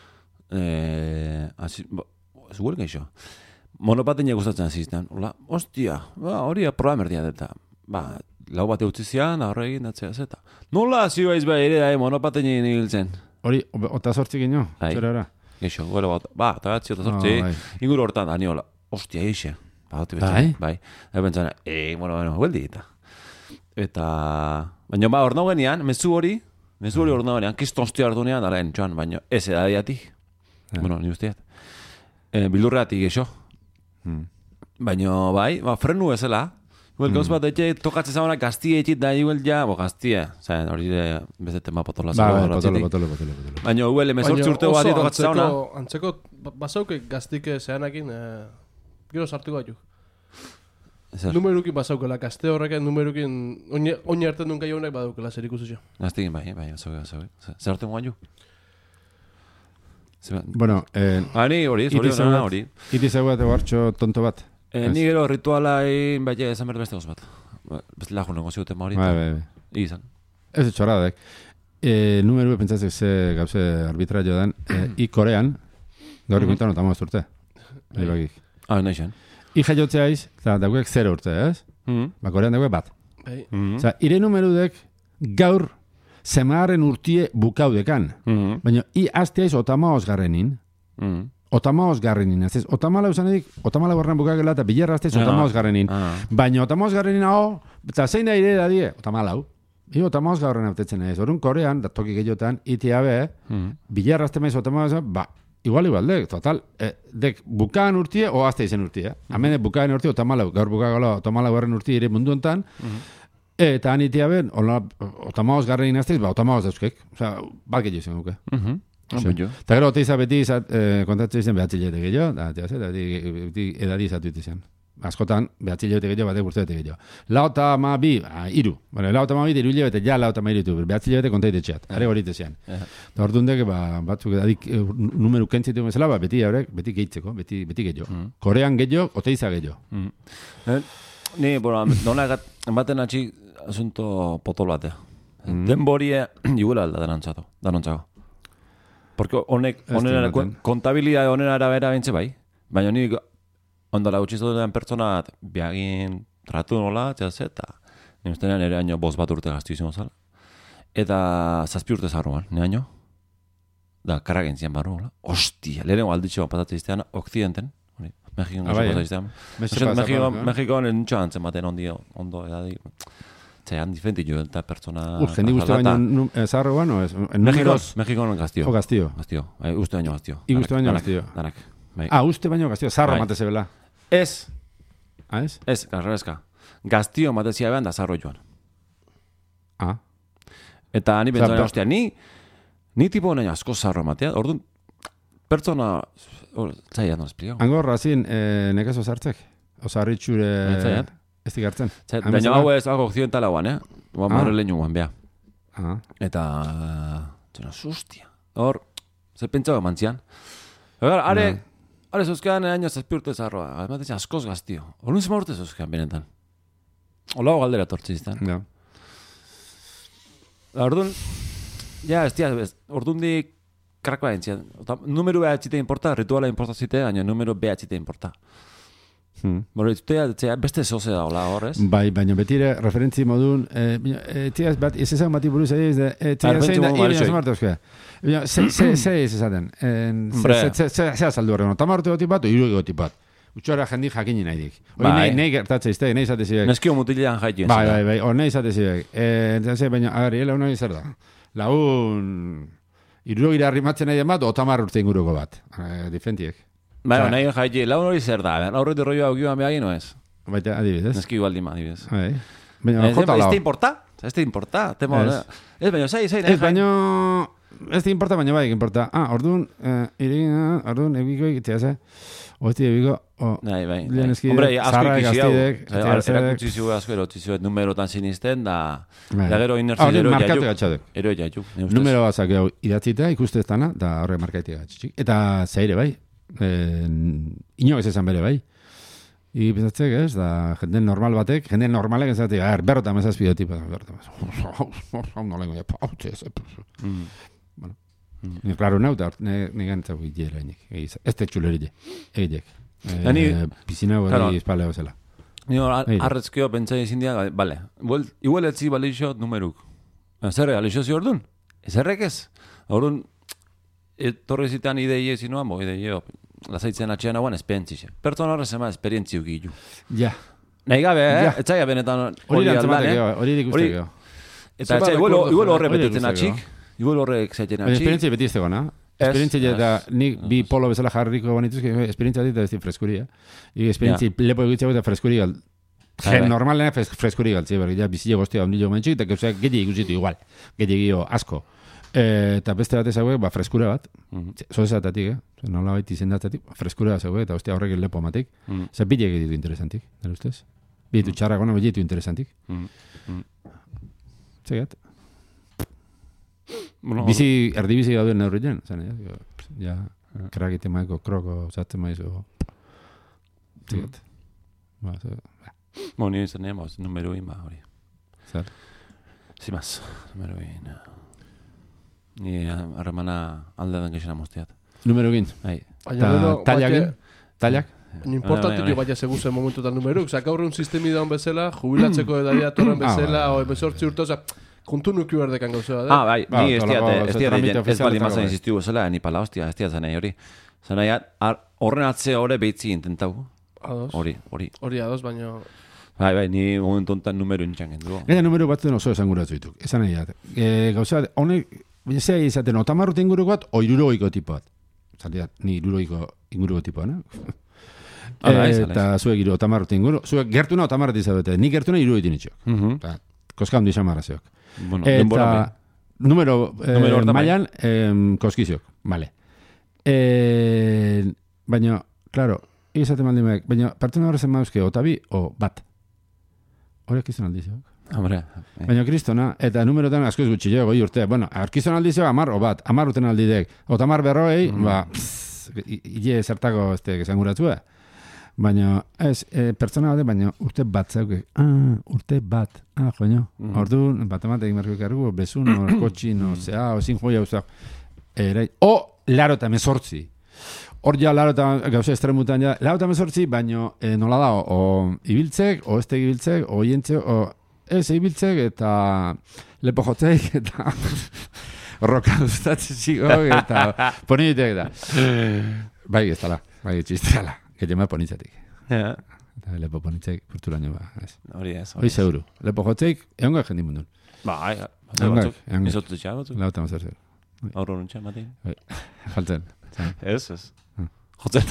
ez guel geixo, monopatina gustatzen zizten. Ostia, hori proba merdia deta. Lau bate utzizian, horregin datzea zeta. Nola zio aiz ere da monopatina niltzen. Hori, 28 gino? Zera era? Geixo, gero bat, eta 28. Inguru hortan, aniola. Ostia, eixe. Bai. Ebentzana, bueno, hueldi eta... Baina hor nagoenean, mezu hori hor nagoenean, kistonztia hartu nean, daren, txoan, baina ez edadiatik. Bueno, ni usteat. Bildurreatik geixo. Baina, bai, frenu ezela. Gauz bat etxe, tokatzen zagonak gaztie etxit da, gaztie. Zain, hori beste tema potola zago. Potolo. Baina, huele, mesortzi urte bat tokatzen zagonak. Antzeko, basauke gaztike zehanakin, gero sartuko gaitu. Numerukin basaukela, gazte horrekin numerukin, oini hartzen duen gaionek badaukela, zer ikusizio. Gaztikin, bai, basauke. Zer hartzen gaitu? Bueno, ni hori. Irizago bat egartxo tonto bat. Ni gero ritualain, baina esan behar beste goz bat. Beste lagun negozio tema hori. Bai. Izan. Ez txorradek. Numeru pentsatzek ze gauze arbitra jodan. I Korean, gaur ikuintan otamo ez urte. Nahi zen. I jaiotzea iz, eta dauek 0 urte, ez? Korean dauek bat. Ire numerudek gaur Zemarren urtie bukaudekan. Baina, azteaiz 58 garrenin. 58 garrenin. Otamala usan edik, 58 garren bukagela eta bilerra azteaiz 58 garrenin. Baina, 58 garrenin hau, eta zein da ire da die? 58. 58 garren autetzen ez. Horun Korean, da toki gehiotan, itiabe, bilerra aztemaiz 58, igual, dek, total. Dek, bukaan urtie, o azteaizen urtie. Hemen bukaan urtie, 58, gaur bukagela 58 garren urtie ire mundu ontan, eta anitia ben, otamaoz garren inazteiz, otamaoz dauzkek. Osa, bat gehiago izan duke. Eta gero, oteiza beti kontatzen izan behatzilete gehiago, eta beti edadi izatu izan. Askotan, behatzilete gehiago, batek urte gehiago. Lauta ma bi, iru. Lauta ma bi, iru hilabete, ja lauta ma iritu. Behatzilete kontaite txeat, are horite zian. Eta hor dundek, batzuk edadik numeru kentzitu bezala, beti gehitzeko, beti gehiago. Korean gehiago, oteiza gehiago. Ni, nona ematen atxik asunto potol batea. Denborie iguela alda denontzako. Porque honek, kontabilidade honera arabera bintze bai. Baina ni ondala gutxizu duen pertsona biagin tratu nola, eta ni ustenean ere año 5 urte gaztu izan zala. Eta 7 urte zarruan, ni año. Da, karagen zian barru, hostia, lehenengo alditxo patatzen iztean, Occidenten. Mexikoan entxo antzen baten ondo edadi. Zean diferenti jo, eta pertsona... Jendi guzti baino zaharro bano? Mexikoan gaztio. O gaztio? Gaztio, uste baino gaztio. Uste baino gaztio? Danak. Uste baino gaztio, zaharro mateze bela? Ez. Ez? Ez, garrabezka. Gaztio matezia behan da zaharro joan. Eta ni bentzaren hostia, ni tipo nahi asko zaharro matea, orduan pertsona... Zaian, no esplikau. Hango razin, nekazo zartzek? Osa harritxure... Zaian? Ez dikartzen. Baina hau ez algo occidentala guan, Marre leñu guan, bea. Eta... Zena, sustia. Hor, ze pentsago mantzian. Are Hale, zuzkean, año zazpirte zarroa. Ematen askoz gaztio. Horun zema urte zuzkean, benetan. Olago galdera tortziztan. Ja. Orduan, ja, orduan di krakua entzian. Numero behatzite importa, rituala importa zite, baina numero behatzite importa. Bueno, beste zoze da, hola, horrez? Bai, baina betire, referentzi modun, tiaz bat, ez ezan bati buruz edo, zein da, ibe nioz martu euskera. Ze ez ezaten? Ze azaldu horren, tamartu goti bat, o iru goti bat. Utsuara jendik jakini nahi dik. Nahi gertatze izte, nahi izate zidek. Neskio mutilean jaitu. Bai, hor nahi izate zidek. Baina, agari, laun nahi zer da. Laun, iru gira arrimatzen nahi den bat, otamar urte inguruko bat. Difentiek. Baina, nahi jaitu, laun hori zer da. Aurretu rolloa aukiuan behagi, no ez? Baita, adibidez. Neski igualdima, adibidez. Baina, jota lau. Ez te importa? Ez, baina, zei, ez, baina, ez te importa, baina bai, importa. Orduan, orduan, egiko egitea, ze? Osti, egiko, bai. Hombre, asko ikizio. Erakutzizio asko erotzizio, numerotan sinisten, da gero inertzi ero jaiuk. Numero bazak idatzita, ikusteztana, da horre markaitik gatxik. Eta zaire bai, inok ez esan bere bai. Ipizatzek, ez, da, jende normal batek, jende normalek ez zatik, berrota mezazpide tipa, berrota mezazpide. Nolengo, pautze, ez. Bueno, claro, nauta, negan zauk ikiera inik, ez te txulerite, egitek. Pisina hori espaleo zela. Nio, arretzkeo pentsai izin dia, bale, igual etzi balixo numeruk. Zerre, alixo zi orduan? Zerrek ez? Orduan, torre zitan ideie zinuan, ideie, lasaitzen atxean hauan esperientzixe. Pertsona horrez ema esperientziuk gilu. Ja. Nahi gabe, etxaia benetan hori aldan, hori ikustekeo. Eta etxaia, igual horre betetzen atxik, igual horrek zaiten atxik. Esperientzia beti izteko, na? Esperientzia eta nik bi polo bezala jarriko banituzke, esperientzia bat eta ez di freskoria. Esperientzia lepo egitzago eta freskoria. Normalena freskoria galtzi, berri, bizile goztia ondilo mentxik, eta gauzak geti ikusitu igual. Geti egio asko. Eta beste bat ezaguek, freskura bat. Zozatatik, nola baita izendatzatik, freskura bat ezaguek, eta ostia horrek lepo amatik. Zer bideak ditu interesantik, nire ustez? Biditu txarrak ona, biditu interesantik. Zegat? Bizi, erdibizi gauduen neurritzen, zan, ja, krakite maiko, kroko, zatzen maizu. Zegat? Nire izan nire, numero ima hori. Zer? Zimaz, numero ima. Ni harremana aldean gexena moztiat. Numero egin? Tallak? Importante jo baina seguzen momentuetan numeruk. Zaka horre un sistemi daun bezala, jubilatzeko edaria torren bezala, o emesortzi urto, kontu nuki berdekan gauzea, da? Bai, ni ez bali mazan insistiu bezala, ni pala hostia, ez diat zanei hori. Zanei, horren atze horre behitzi intentau. Ados. Hori ados, baina... Bai, ni momentu ontan numero intxangen du. Eta numero batzen oso esanguratzu dituk. Esan nahi dat. Gauza, honek, baina zea izaten, otamarrute inguruko bat, o iruroiko tipo bat. Zaldiat, ni iruroiko inguruko tipoa, no? Eta zuek otamarrute inguru. Zuek gertuna otamarrute izabete. Nik gertuna iruroitin itxok. Koska handi xamara zeok. Eta numero mailan koskiziok. Vale. Baina, claro, izaten maldimek, baina pertsona horrezen mauzke otabi o bat. Horek izan aldizioak. Hombre. Baina kristona, eta numerotan asko ez gutxi goi urte. Bueno, arkizon aldizioak 10 o bat, 10 urten aldidek. Otamar berroi, ile zertako esanguratzua. Baina, ez, pertsona bate, baina urte bat zauke. Urte bat. Joño. Orduan, bat ematek marko ikargu, bezun, kotxin, zea, ozin joia uzak. Laro eta mesortzi. Hor ja, laro eta gauza estremutan ja, laro eta mesortzi, baina nola da, o ibiltzek, o ez ibiltzek, o ientzek, o ez ibiltzek, eta lepo jotzek, eta roka ustatzen zigok, eta ponitek da. Bai, ez tala, bai, txizteala, getxema ponitzatik. Eta lepo ponitzek, purturaino ba. Hori ez. Hori zeuru. Lepo jotzek, egon gak jendik mundun. Bai, izotu txabatzuk. Laro eta mesortzi. Aurro nuntxe, Mati? Faltzen. Ez. Jotzen.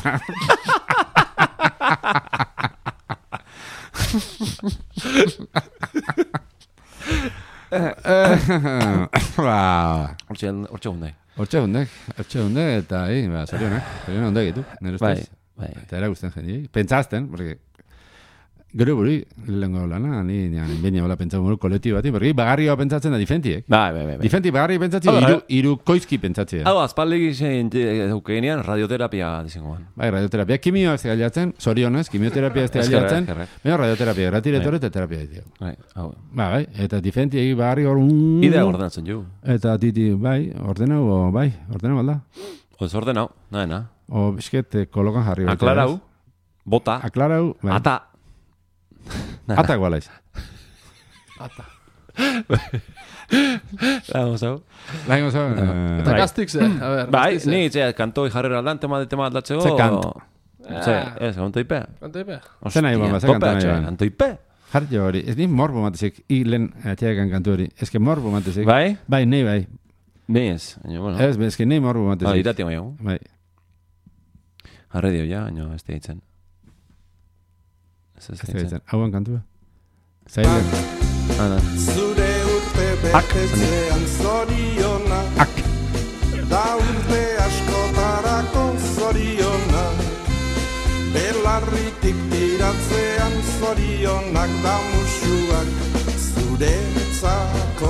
Hortxe hundek. Hortxe hundek, eta zorionak. Zorionak hundek ditu. Bai. Eta era guztien jendi. Pentsazten, porque Gero buri, lehenko lana, ni behin hola pentsatzen buru kolektibo bati, berri bagarria pentsatzen da difentiek. Bai. Difenti bagarria pentsatzen, iru koizki pentsatzen. Hau, azpaldik izan eukeinean radioterapia dizengoan. Bai, radioterapia. Kimioa ez gailatzen, zorionez, kimioterapia ez gailatzen, baina radioterapia, ratiretore eta terapia ditu. Bai, eta difenti egi bagarri hor... Idea ordenatzen jo. Eta titi, bai, ordenau balda. Oz ordenau, naena. O, bisket, kolokan jarri. Aklarau, bota. Aklarau, bai. Ata. Ata gualaiz. Ata. Vamos hau. Eta gaztik ze, a ver. Bai, ni itzea, kantoi jarrera aldan, tema aldatzeko. Ze kanto. Ez, kantoipe. Kantoipe. Zer nahi bomba, zer kanto nahi bomba. Kantoipe. Jarri hori, ez ni morbo matezek, hilen atxeakan kantu hori. Ez que morbo matezek. Bai? Bai, nei bai. Nei ez, bueno. Ez que nei morbo matezek. Irati mai hau. Bai. Jarri dio ja, ez ditzen. Ez ditzen. Hauan kantua. Zailen. Zure urte betetzean zoriona. Ak. Da urte askotarako zoriona. Belarritik tiratzean zorionak da musuak zuretzako.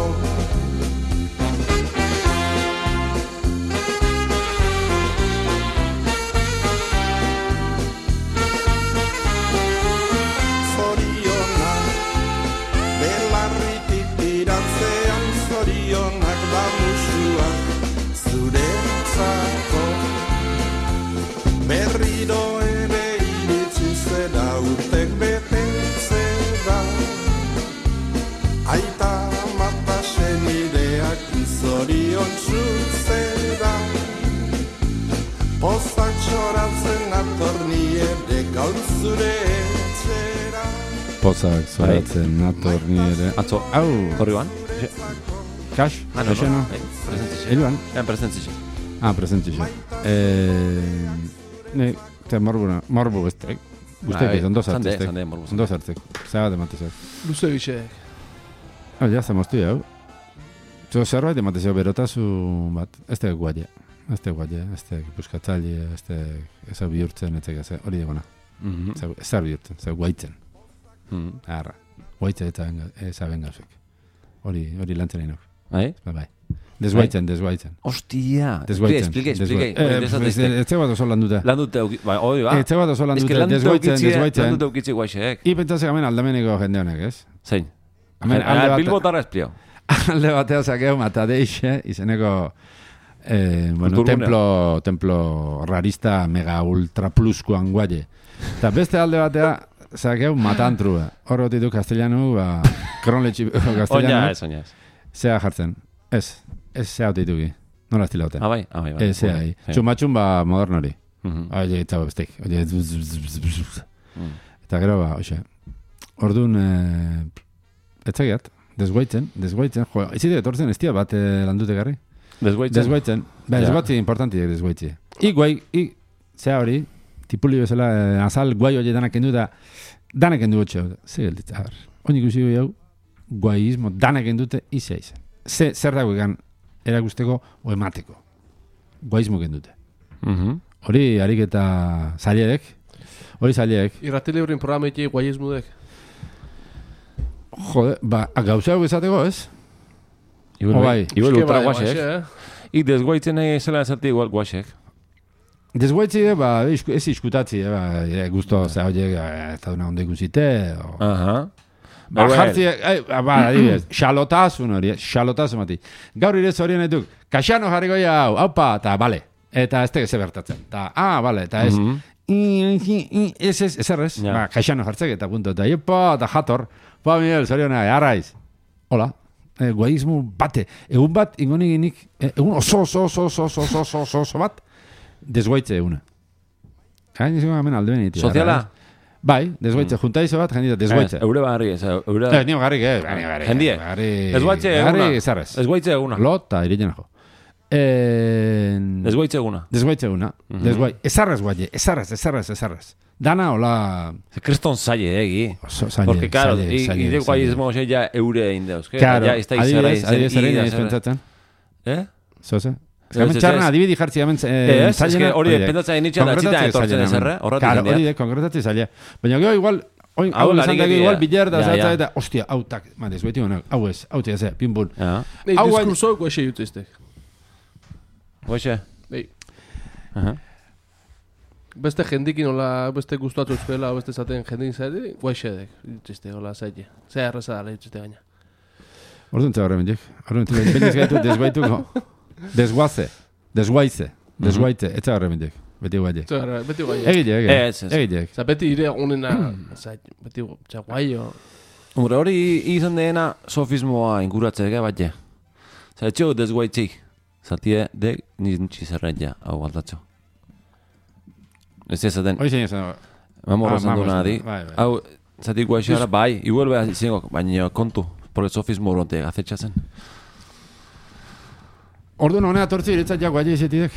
Berriro ere iritsi zera urtek betetzera. Aita mata senideak zorion zuzera. Pozak txoratzen atorni ere gaur zure etxera. Pozak zoratzen atorni ere. Atzo, hau, horri ban? Kax, kaxena. Eiluan? Presentzixen. Presentzixen. Te morbu bestek. Guztek, ondo zartzek. Ondo zartzek. Zaba dematezak. Luze bisek. Ja, zamoztu jau. Zerbait dematezak berotasun bat. Ez te guaia. Ez te buskatzaile, ez hau bihurtzen, hori degona. Ez hau bihurtzen, ez hau guaitzen. Arra. Guaitzen eta ez hau bengauzek. Hori lantzen egin. Bai. Desguaitzen. Hostia. Explique. Ez zegoat oso landute. Bai, hori ba. Ez zegoat oso landute. Desguaitzen. Landute ukitzi guaixeek. I pentsatzek hemen aldameneko jende honek, ez? Zein. Bilbotarra esplio. Alde batea zakeu matadeixe, izeneko templo rarista mega ultra pluskoan guaie. Eta beste alde batea zakeu matantrua. Horro ditu castellanu, kronletxi castellanu. Oina ez. Zea jartzen. Ez zea dituki. Nola estila hoten. Bai. Zea hi. Txumatxun modern hori. Oie, eta bestek. Eta gero oxe. Orduan, etzagiat, desguaitzen. Jo, izite etortzen estia bat landute garri. Desguaitzen. Desguaitzen importanti desguaitzi. Zea hori, tipuli bezala, azal guai hori danak endu da, danak endu gotxe. Zer gelditza, onik usi goi hau, guaizmo danak endute izia izan. Zer dago egan eragusteko o emateko. Guaizmo gendute. Hori harik eta zaileek. Irratile horren programa eki guaizmudek. Jode, gauza hau izateko, ez? Igual ultra guaxek. Ik desguaitzen nahi zela ezarti igual guaxek. Desguaitzi, ez iskutatzi, guztu, zeh, eta duna onde ikusite. Jartzi, adibidez, xalotasun hori, xalotasun mati. Gaur irez horien etuk, kaxano jarriko hau, haupa, eta bale. Eta ez tege ze bertatzen. Bale, eta ez. Ez errez. Kaxano jartzek eta punto. Eta eta jator. Miguel, zoriona, arraiz. Hola. Guaizmu bate. Egun bat, ingoniginik, egun oso bat, desguaitze eguna. Hain izan hemen alde beniti. Soziala? Bai, desguaitze, juntaizo bat, jendita, desguaitze. Eure barri, Nio garrik, Jendie. Desguaitze eguna. Desguaitze eguna. Lota, iriten ajo. Desguaitze eguna. Ezarrez guaie, ezarrez. Dana, hola... Kriston zaile, egi. Porque, claro, ide guaizmo ya eure indeuzke. Claro, adibidez ere nahiz pentsatzen. Zoze? Hemen txarna, adibidi jartzi hemen zailena. Ez que hori, pentsatzen nitxan da txita etortzen ez erre. Claro, hori de, konkretatzi zaila. Baina gero igual, Hau esan dago igual bilar da zatza eta, ostia, hau tak, madez, beti honak, hau ez, hau txea ze, pinpun. Nei, diskurso guaxe jutiztek. Guaxe? Nei. Beste jendikin, hola, beste gustatu ezpela, beste zaten jendikin zaite, guaxe dek, jutizte, hola, zaite. Zea erreza dala jutizte gaina. Orduan txea horre mendik. Orduan txea bendiz gaitu desbaituko. Desguaize, etxea horre mendik. Beti guai. Egilek. Beti ire honena, beti guaio. Hombre, hori izan dena sofismoa inguratzea bat ja. Etxeo desguaitzik. Zatie dek nintzi zerretia, hau aldatxo. Ez ezaten. Hori zein esan. Mamorro zandu nadi. Hau, zatik guaixara, bai, igual beha zingo, baina kontu. Porque sofismo horonte azetxatzen. Orduan honea tortzi iretzat ja guai izetidek.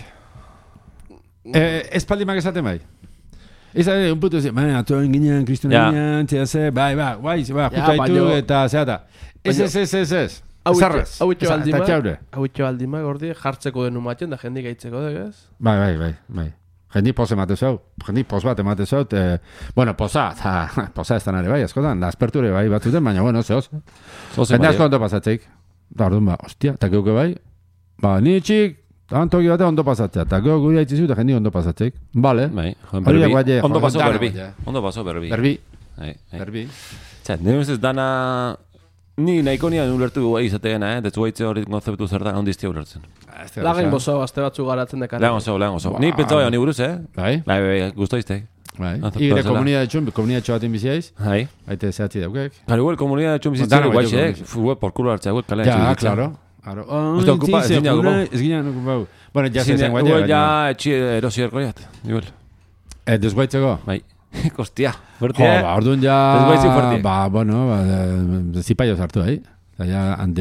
Espaldimak esaten bai. Ez un puto zi, baina, atoen ginean, kristuna ginean, txea bai, guai, jutaitu eta zeata. Ez. Hau itxo aldimak, ordi, jartzeko denu maten, da jendik aitzeko dek, ez? Bai. Jendik pos emate zau. Jendik pos bat emate zau. Bueno, posa ez da nare bai, askotan. Da asperture bai batzuten, baina bueno, zehoz. Jende asko ondo pasatzeik. Da orduan ba, ostia, eta geuke bai. Ba, ni txik, antoki bate ondo pasatzea. Eta geu guri haitzizu eta jendik ondo pasatzeik. Bale. Bai, ondo paso berbi. Berbi. Txat, nire ustez dana... Ni nahiko nian ulertu izateena, detzu gaitze hori konzeptu zer da, ondiztia ulertzen. Lagain bozo, azte batzu garatzen dekaren. Lehan oso. Ni pentsa bai, ni buruz, Bai, guztu iztek. Bai, igre komunidade txoatin biziaiz. Bai. Haite zehatzi daukek. Claro, igual komunidade txoatin biziaiz, guaixek, por culo hartzea, kalean txoatin. Ja, claro. Uste ocupa, ez gina okupau. Ez gina okupau. Bueno, ja zezen guaite. Igual ja etxi erosi erkoiat, igual. Desguaitzeko? Bai. Kostia, fuertia. Orduan ja... Desguaitzi fuertia. Bueno, zipaio sartu, Ja,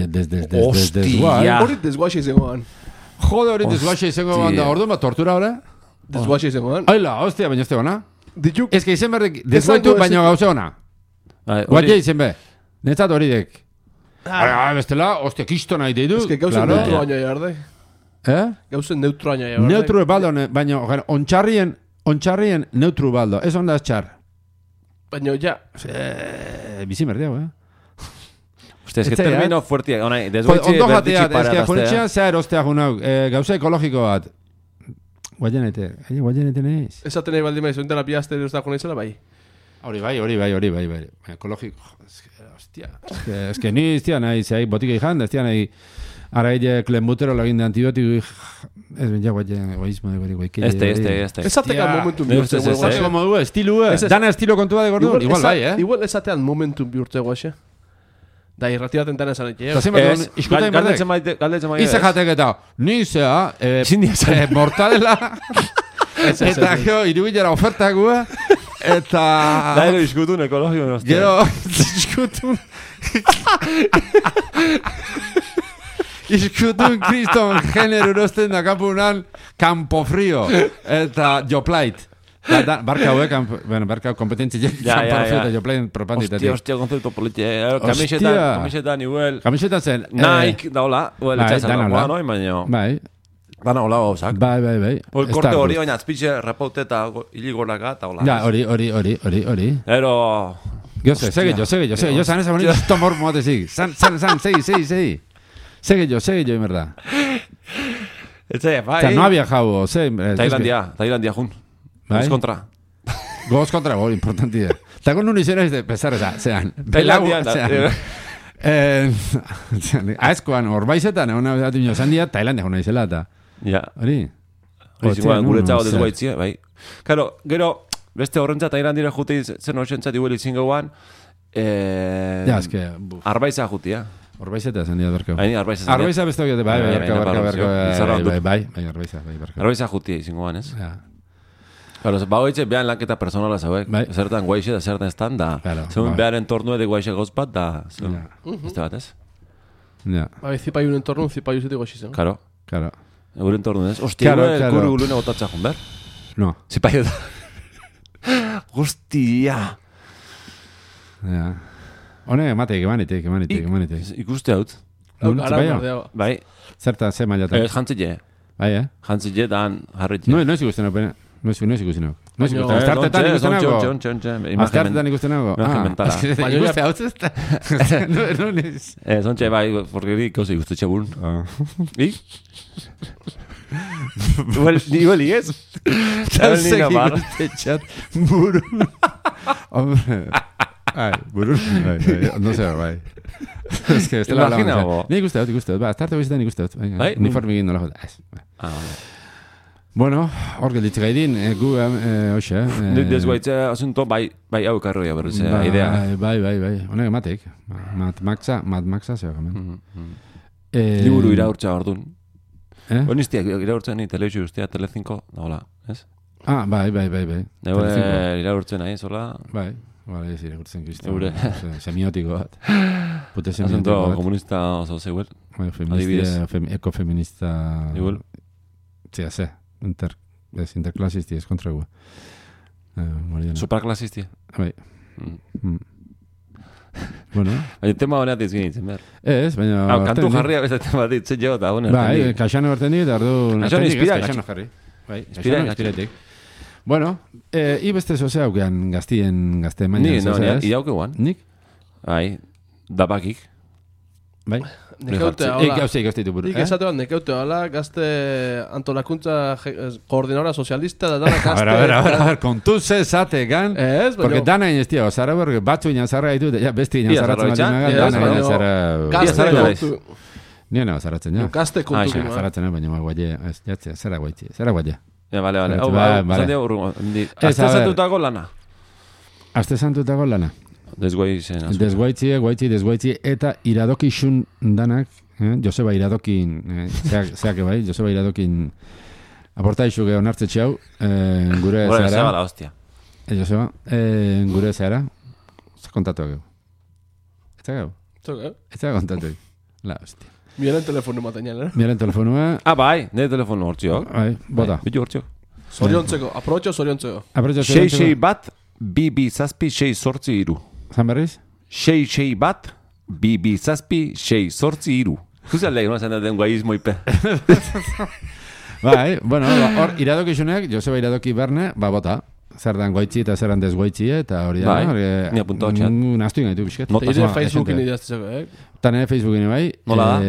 Hostia. Hori desguaxe izangoan. Jode, hori desguaxe izangoan da. Orduan, tortura hori? Desguaxe izangoan. Aila, hostia, baina este ona. Dituk... Ez que izen berrek desguaitu baina gauze ona. Guatia izen be. Netzat hori dek. Bestela, hostia, kisto nahi deidu. Ez que gauze neutro baina jarde. Gauze neutro baina jarde. Neutro baldo, baina ontxarrien neutru baldo. Ez onda txar. Baina, ja. Bizi merdeago, Uste, ez que termino fuertia. Desguaitzi bertitxi para daztea. Ez que funitxean zea erostea junau. Gauza ekologiko bat. Guayenete nahiz. Esaten nahi baldin maiz, ointela piazte erostea junaizela, bai. Hori bai. Ekologiko. Hostia. Ez que ni iztia nahi zehai botika ijan, ez tia nahi araile klenbutero lagin de antibiotiko ez ben ja guaizmo de guaikele. Este. Esatean momentum bihurtze guaxe. Como du, estilua. Dana estilo kontua de gordo. Igual bai, Igual esatean momentum bihurtze guaxe. Da irratia tentana esan eki, Galdetzen maite. Ize jatek eta nizea mortadela eta gero irubilera ofertakua eta... Dairo diskutun ekologiko nostea. Gero diskutun... Iskutun kriston genero erosten da kapunan Campo Frio eta Joplait. Barka hauek, barka kompetentzi Campo Frio eta Joplait propanditatik. Hostia, konzeptu politia. Kamisetan igual. Kamisetan zen. Nike, daula. Bai. Dana hola gauzak. Bai. Korte hori, baina azpitxe rapaute eta iligoraka eta hola. Ja, hori. Ero... Sege jo, zan eza bonito tomor moate zig. Zan, segi. Sege yo, en verdad. Bai. No ha viajado, Tailandia, jun. Goz kontra, importante. Eta con un izena de pesar esa, sean. Tailandia. Aizkoan, horbaizetan, una tiño sandia, Tailandia juna izela eta. Ja. Hori. Guretzago desguaitzia, bai. Claro, gero, beste horrentza Tailandira jute zen horrentzat igual izingoan. Ja, eske... Arbaiza jutia. Orbaizeta zen dira berkau. Arbaiza beste hori, bai, arbaiza. Arbaiza jutia izingoan, ez? Ja. Claro, bagoitxe behan lanketa personala zauek. Zertan guaixe da, zertan estan da. Zeun behar entornu edo guaixe goz bat da. Este bat, ez? Ja. Bai, zipai un entornu, zipai uzetik guaixe zen. Claro. Eure entornu, ez? Ostia, kuru gulune botatza jun, ber? No. Zipai da. Hostia. Ja. Hone, emanitek. Ikuste haut. Bai. Zerta, ze mailatan. Jantzile. Bai, Jantzile dan jarritxe. No ikusten hau, noiz ikusten hau. No, astartetan ikusten nago. Astartetan ikusten nago. Baina ikuste hau zesta. Zontxe, bai, porque ikuste ikuste txabun. Igual ez. Talsek ikuste txat. Buru. Hombre. Buru. No sé, bai. Es que estela la mano. Ni ikuste dut. Ba, astarte goizetan ikuste dut. Uniforme egin nola jota. Bueno, hor gelditze gaidin, gu, hoxe, Desguaitze asunto, bai hau karroia berriz, idea. Bai, honek ematek. Matmaxa zeo gamen. Liburu iraurtza ordun. Honistia, iraurtzen ni telebizio ustea, Tele5, hola, ez? Bai. Ego iraurtzen nahi, zola? Bai, ez iraurtzen kristo. Semiotiko bat. Pute semiotiko asunto bat. komunista oso zeuel. Ekofeminista... Igual. Zia, ze. Interklasisti ez kontra gu. Supraklasisti. Bai. Bueno. Baina tema honeat izgin itzen, behar. Ez, baina... Kantu jarria beste tema ditzen jo, eta honen. Bai, kaxano berten dit, ardu... Kaxano inspira. Kaxano jarri. Bai, kaxano inspiratik. Bueno, beste zozea aukean gazte maina zozea ez? Ni auke guan. Nik? Bai, dabakik. Bai. Nekeutea hola. Gauzeitu buru. Ik esate bat nekeutea hola, gazte antolakuntza koordinadora sozialista da dana gazte... A ver, kontuz esate gan. Ez, baina... Porque dana inestia, ozara berge batzu ina zarra ditu, ja beste ina zarratzen bat imagan, dana ina zarra... Gazte kontu... Nien zarratzen, ja. Gazte kontu... Zarratzen, baina guaie, zera guaie. Ja, bale. Hau, zande urrungo. Azte zantutako lana. Azte zantutako lana. Desguaitzi, eta iradokixun danak, Joseba Iradokin, zeak bai, Joseba Iradokin aportaixu geho nartze txau, gure zehara. Joseba la hostia. Joseba, gure zehara, kontatu geho. Eta geho? Eta kontatu geho. La hostia. Miren telefonu mateñan, Miren telefonua. Bai, nire telefonu hortziok. Bai, bota. Bitu hortziok. Zoriontzeko, aprotxo zoriontzeko. 6 bat, 2 zazpi, 6 sortzi iru. Zan berriz? 6 bat, 2 zazpi, 6 sortzi iru. Zuzan lehen, no? Zan den guaizmo ipe. Bai, bueno, hor, iradokizunek, Joseba Iradoki Berne, bota. Zer dan goitzi eta zer dan desgoitzi, eta hori da. Bai, ni apunto txat. Naztu ingaitu bizket. Eta ire Facebookin idaztezako, Eta nire Facebookin bai. Nola da?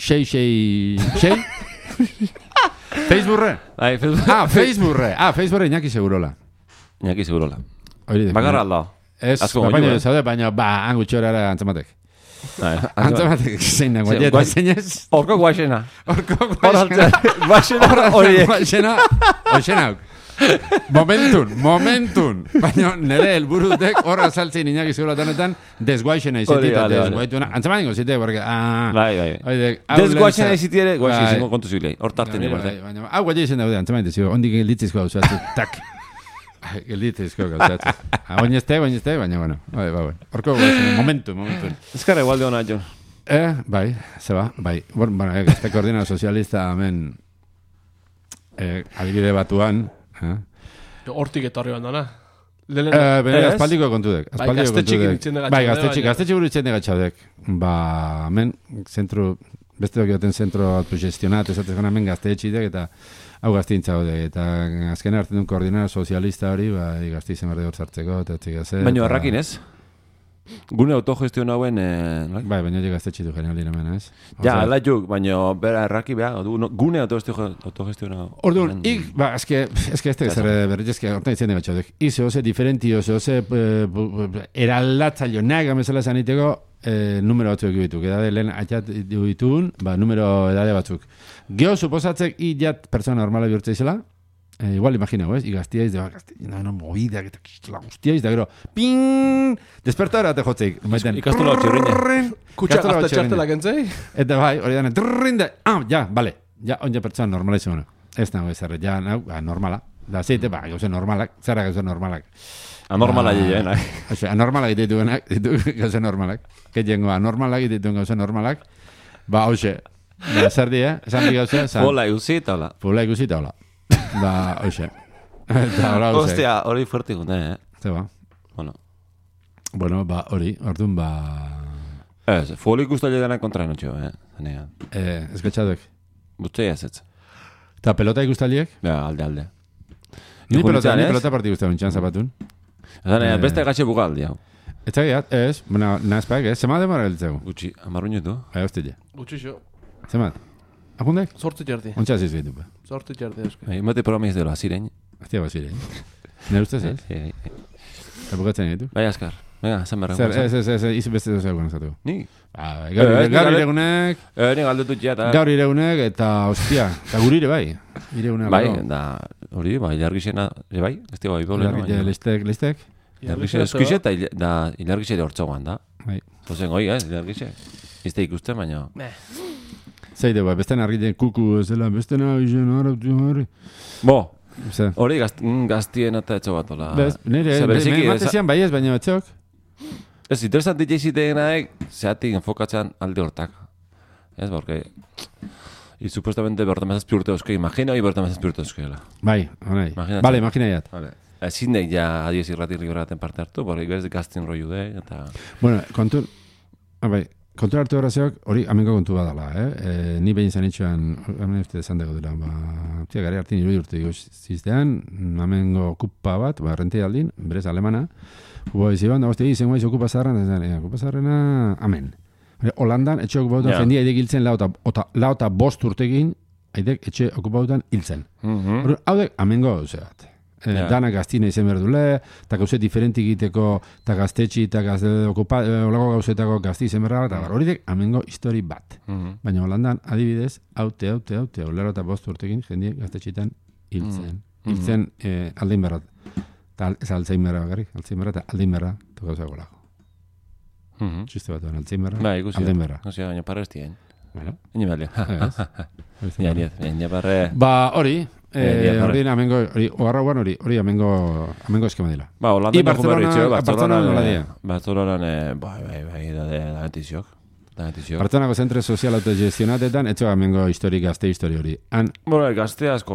Facebookre? Bai, Facebookre Iñaki Segurola. Bakarra alda. Ez, baina zaude, baina hangu txorara antzamatek. Antzamatek zein nago, zinez? Horko guaxena. Guaxena. Momentun. Baina nire helburutek horra saltzen Iñaki Segurola tanetan desguaxena izetita. Antzamatik izite, porque... Bai. Desguaxena izitiere, guaxi izango kontu zuilei. Hortarten dira. Hau guaxi izan daude, antzamatik izango. Ondik gelditzizko hau zuatzu. Tak. Gelditzizko gauzatzu. Oinezte, baina, bueno. Horko momentu. Ezkarra igualde hona, John. Bai, zeba, bai. Bueno, este koordinador sozialista hemen adibide batuan. Hortik etorri bandana. Bene, azpaldiko kontudek. Bai, gaztetxik itzen dega txaudek. Bai, gaztetxik itzen dega txaudek. Ba, hemen, zentro, beste dokioten zentro autogestionat, esatez gana hemen gaztetxidek, eta hau gaztintza hode, eta azken hartzen duen koordinar sozialista hori, gazti izen berde hor zartzeko, eta txikaze. Baina harrakin ez? Gune autogestion hauen... Bai, baina jo gaztetxitu genialin hemen, ez? Ja, ala juk, baina bera erraki beha, gune autogestion hau. Orduan, eske este zer berriz, eske hortan itzen dira txodek. Izo, diferenti, eraldatzailo naga mesela zaniteko, numero batzuk ditu. Edade lehen atxat dituen, numero edade batzuk. Geo, suposatzek, iat persona normala bihurtza izela, igual imaginago, ez? Igaztiaiz, moideak eta kistela guztiaiz, da gero, ping! Despertara te jotzeik. Ikastola batxurriñe. Kutsa gazta txartela kentzei? Eta bai, hori dana, trrrrinde, ja, bale. Ja, onja pertsona normala izan. Ez nago ezarre, ja, normala. Da, zeite, gauze normalak, zara gauze normalak. Anormala jenak. Anormalak dituenak, gauze normalak. Ketxengo, anormalak dituen gauze normalak. Ba, hoxe, zer di, esan di gauze, Fola eguzita, hola. Fola eguzita, hola. Ba, hoxe. Hostia, hori fuerte gunde, Zeba. Bueno, ba, hori, orduan, ba... Ez, fola ikustaile dena kontra notxo, Ez gatxadek. Buztea ez. Eta pelota ikustaliek? Ja, alde. Ni pelota partidu guztaren txan zapatun. Beste gatxe bugaldi, hau. Etzagiat, ez, nazpaik, ez, zema demora geltzegu? Gutxi, 10 minutu. Hostile. Gutxi xo. Zema? Apundek? 8 jardi. Ontsa ziz gaitu, ba. 8 jardi, eske. Mate programa izdeloa, zirein. Aztia ba, zirein. Nire ustez, ez? Abukatzen ditu? Bai, askar. Venga, zan berra. Ez, izu beste dozu egun ezatu. Ni? Gaur iregunek. Ni galdetu txea. Gaur iregunek eta, hostia, eta guri ire bai. Iregunek. Bai, da, hori, bai, ilargixena, bai, ez digo, idolen. Leiztek? Ilargixe, eskixe eta ilargixe ere hortzagoan da. Bai. Zozen goi, ilargixe. Izte ikusten, baina... Zeide, ba, beste nargiten kuku ezela, beste nargiten haraptu hori. Bo, hori gaztien eta etxo bat, hola. Nire, matezian bai ez, baina etxok. Ez, interesantik jaizitegenaek, zeatik enfokatzean alde hortak. Ez, porque... Y supuestamente bertamazazpi urte euske, imagina hori bertamazazpi urte euskela. Bai, honai. Vale, imaginaiat. Vale. Ezin daik ja adiez irrati liberaten parte hartu, porque iberiz gaztin roi jude, eta... Bueno, kontu hartu horreziok, hori amengo kontu badala, ni behin zan itxuan, hemen uste esan dugu dira, tia gare hartin irudi urte ziztean, amengo kupa bat, rentei aldin, berez alemana, hubo iziban, da hostia, izen guaiz okupa zaharrena, amen. Holandan, etxe okupautan, jendia idek hiltzen lauta bost urtekin, aidek etxe okupautan hiltzen. Haudek, amengo hau bat. Dana gaztina izen berdule, eta gauze diferentik egiteko, eta gaztetxi, eta olako gauzetako gazti izen berdala, eta horiek amengo histori bat. Baina Holandan, adibidez, haute, olero eta bost urtekin, jendiek gaztetxitan hiltzen. Hiltzen aldein berrat. Eta ez Alzheimerra bakarrik, Alzheimerra eta aldein berra, eta gauza golako. Txiste bat, Alzheimerra, aldein berra. Gauza, baina parra ez dien. Bueno. Ene balio. Ba, hori, hori amengo eskema dila. Ba, Holandan dago berritxo, Bartzelonan, bai, da netiziok. Bartzelonako zentre sozial autogestionatetan, etxo amengo historik gazte histori hori. Bueno, gazte asko,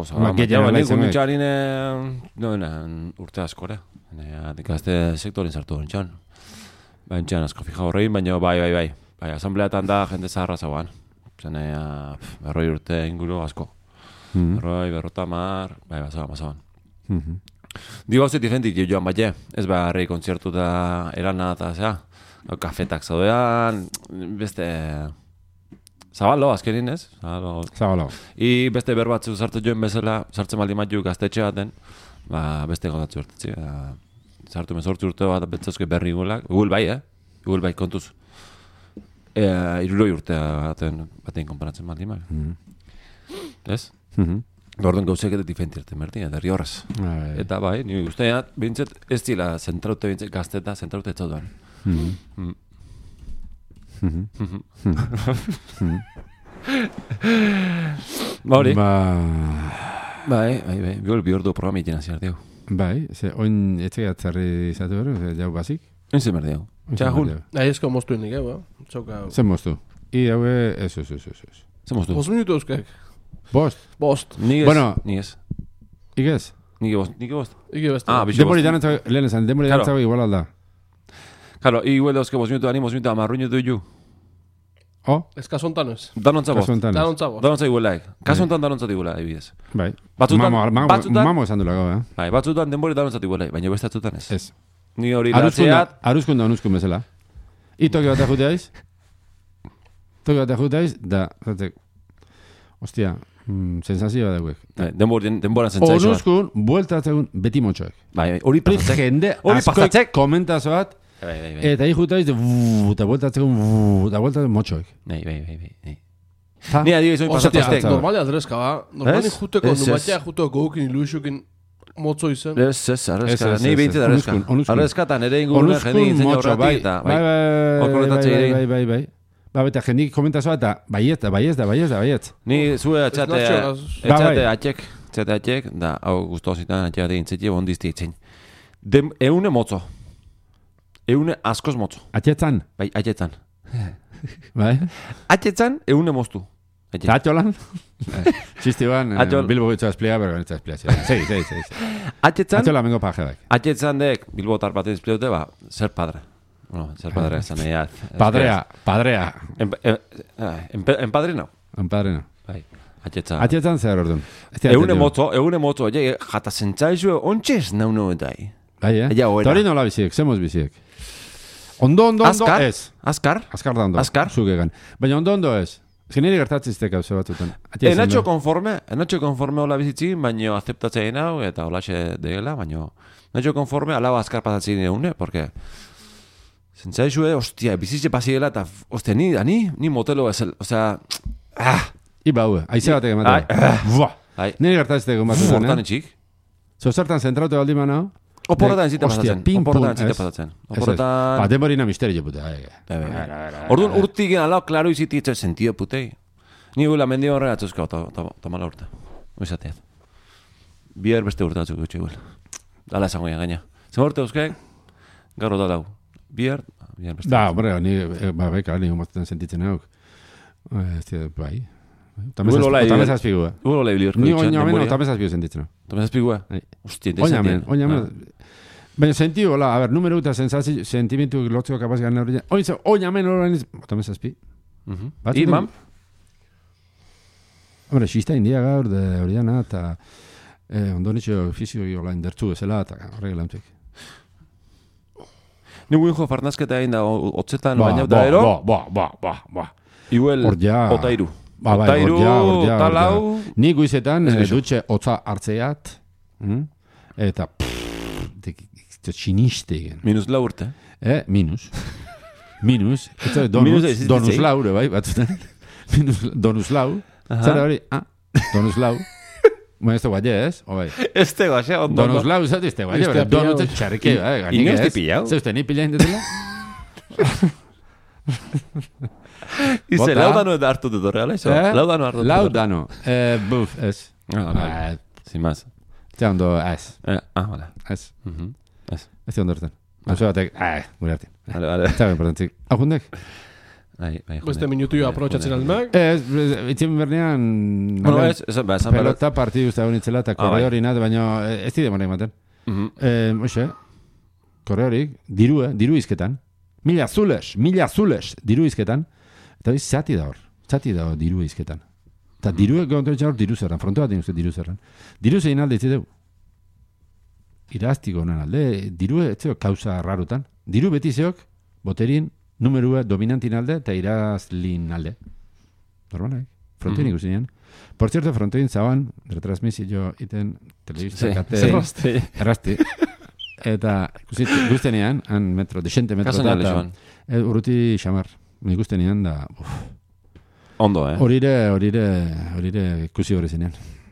urte askore. Gazte sektorin sartu gantxan. Baina asko fija horrein, baina bai. Bai, asambleatan da jende zaharra zauan. Zenea, berroi urte inguru asko. Berroi, berrotamar, bai, bazaban. Digo hau diferentik joan baie, ez barrei kontzertu da erana eta zea, kafetak zaudean, beste... Zabalo, azkenin ez? Zabalo. I beste berbatzu sartu joen bezala, sartzen maldi maiu gaztetxe baten, beste godatzu urtetzi. Sartu mezortzu urte bat, betzazko berri gulak, gul bai kontuz. Iruroi urtea batean konparatzen maldi mal. Ez? Orduan gauzek edo diferentirten berdi, derri horrez. Eta bai, nire guztiak, bintzet, ez dila zentraute bintzet, gazteta zentraute etzauduan. Bauri? Bai, bi ordu programa itena ziar diau. Bai, oin etxegat zarri izatu hori, jau bazik? Oin zen berdiau. Txahun? Aizko moztu indik, Zen moztu? I haue, ez. Zen moztu? 5 minutu euskak. Bost? Nik ez. Igez? Nik bost. Demori danantzago igual alda. Claro, igual dauzke 5 minutu, ani 5 minutu, amarruño du. Ez kasontan ez. Danontza bost. Danontza igualaik. Kasontan danontzat iguala, ebidez. Bai. Mamo esan du lago, Bai, batzutan denbori danontzat igualaik, baina bestatzutan ez. Ez. Ni hori latzeat... Aruzkun bezala. I toki bat ajuteaiz. Da, zatek... Ostia, sensazioa dauek. Denboran sensaizioa. Oruzkun, bueltatzegun beti motxoek. Bai, hori pasatzek. Jende askoik komentazoat, eta ijutaiz, eta bueltatzegun motxoek. Bai. Ni adio izan pasatzek. Normalia adrezka, ba? Normalia juteko, numatea juteko gaukin ilusiokin motzo izan. Ez, arrezka. Ni behintzet arrezka. Arrezkatan ere ingurune jendik intzen jaurratik eta... Bai. Eta jendik komentazoa eta baietz. Ni zue etxate atxek, da, hau guztu zitan atxeate gintzetje bondizti eitzen. Eune motzo. Eune askoz motzo. Atxetzan? Bai, atxetzan. Bai? Atxetzan, eune moztu. Eta atxolan? Txistiban, Bilbo bitzoa esplia, pero ganitza esplia. Sí. Atxolan mengo paje daik. Atxetzan dek, Bilbo tarpaten espliaute, ser padre. No, ser padre, esan egin. Padrea. Empadrina. Empadrina. Bai. Atxetzan zer orduan. Egune moto, jata zentzaizu, ontxez nauno edai. Bai, Eta hori nola biziek, zemoz biziek. Ondo, ez. Azkar da ondo. Zugegan. Baina ondo ez. Zeniri gertatziztek hau zebatutan. Enatxo konforme hola bizitzi, baina azeptatzen hau, eta holaxe degela, baina enatxo konforme alaba azkar pasatzen egune, porque zentzaizue, ostia, bizitze pasiela, eta, ostia, ni motelo ez, ostia, Iba hau, aize batek ematen. Niri gertatziztek ematen. Hortan etxik. Zertan zentratu aldi manau, Oporretan zite pasatzen. Oporretan... Demorina misteri jepute. Orduan urtik alau, klaro izititza sentido putei. Ni guela mendio horrela atzuzka, tomala urte. Oizateat. Bier beste urte atzuk gutxi guela. Dala esango gaina. Zer urte euskek, garro da lau. Bier beste. Da, hombre, bai, klar, ni humotzen sentitzen hauk. Bai. Tamez azpigua. Ulo lehi bilirko. Ni oinamen, tamez azpigu sentitzen hau. Tamez azpigua? Hostia, oinamen. Baina sentiu, hola, a ver, número eta sentimentu lotzeko kapaz gana horrein. Oinamen horrein, tamez azpi. Imam? Hombre, xista india gaur, hori dana, eta ondonitxo fizio hola indertzu ezela, eta horrek lantzek. Ni guinjo farnazketa egin da, otzetan baina eta ero? Iguel, otairu. Otairu, talau. Ni guizetan dutxe otza hartzeat, eta txiniste egin. Minus lau urte? Minus. Donus laure, bai, batzutan. Donus lau. Zara hori, donus lau. Bueno, este guaye es, o bai. Este guaye, ondo. Donus lau, zati este guaye. Donus txarrike, bai. Ino este pillau? Zeu este ni pillain detela? Ize, laudano eta hartu dut horreala, iso? Laudano hartu dut. Laudano. Buf, ez. Sin más. Zea ondo, ez. Vale. Ez. Ez. Ez ondo horten. Oso batek, gure hartin. Vale. Zea importantzik. Ahundek? Beste minutu jo aprotxatzen almak? Ez, itzien bernean... Bueno, ez, pelota partidu usta honitzela eta korre hori nat, baina ez di demonek maten. Oxe, korre hori, diru izketan. Mila zules, diru izketan. Eta biz, zati da hor diru izketan. Eta diru egon diru zerran, fronto bat inuzte diru zerran. Diru zein alde itzideu. Iraztiko honan alde, diru etzeo kauza rarutan. Diru beti zeok, boterin, numerua dominantin alde, eta irazlin alde. Normal, frontoin ikusinean. Por cierto, frontoin zaban, retransmisio iten, telebista kate... Errasti. Eta guztenean, han metro, desente metro eta urruti xamar. Ikustenean da... Ondo, Horire ikusi hori zenean.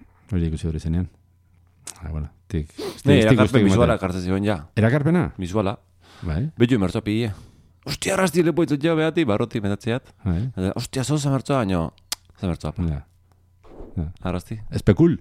Bueno, tik... Erakarpen visuala kartzen ziren ja. Erakarpena? Visuala. Bai. Betu imertzoa pille. Ostia, arrasti lepoitzot jo behati, barroti metatzeat. Ostia, zo zamertzoa, baino... Zamertzoa, pa. Arrasti. Espekul.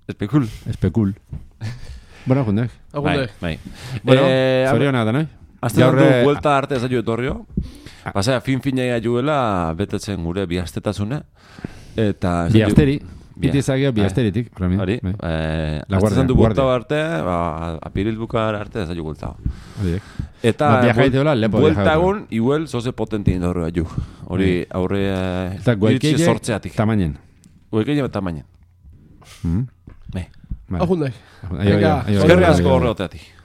Bueno, jundek. Bai. Bueno, zoriona da, noi? Azte du, vuelta arte ezaitu etorrio. Pasea, fin-finea juela, betetzen gure bihaztetasune. Eta... Bihazteri. Itizagio bihazteritik. Hori. Azte zen du vuelta arte, apiril bukar arte ezaitu vuelta. Eta vuelta egun, igual, zoze potentien dorroa juk. Hori, aurre... Eta guaikeile tamainen. Guaikeile tamainen. Ahundek. Eskerri asko horreoteatik.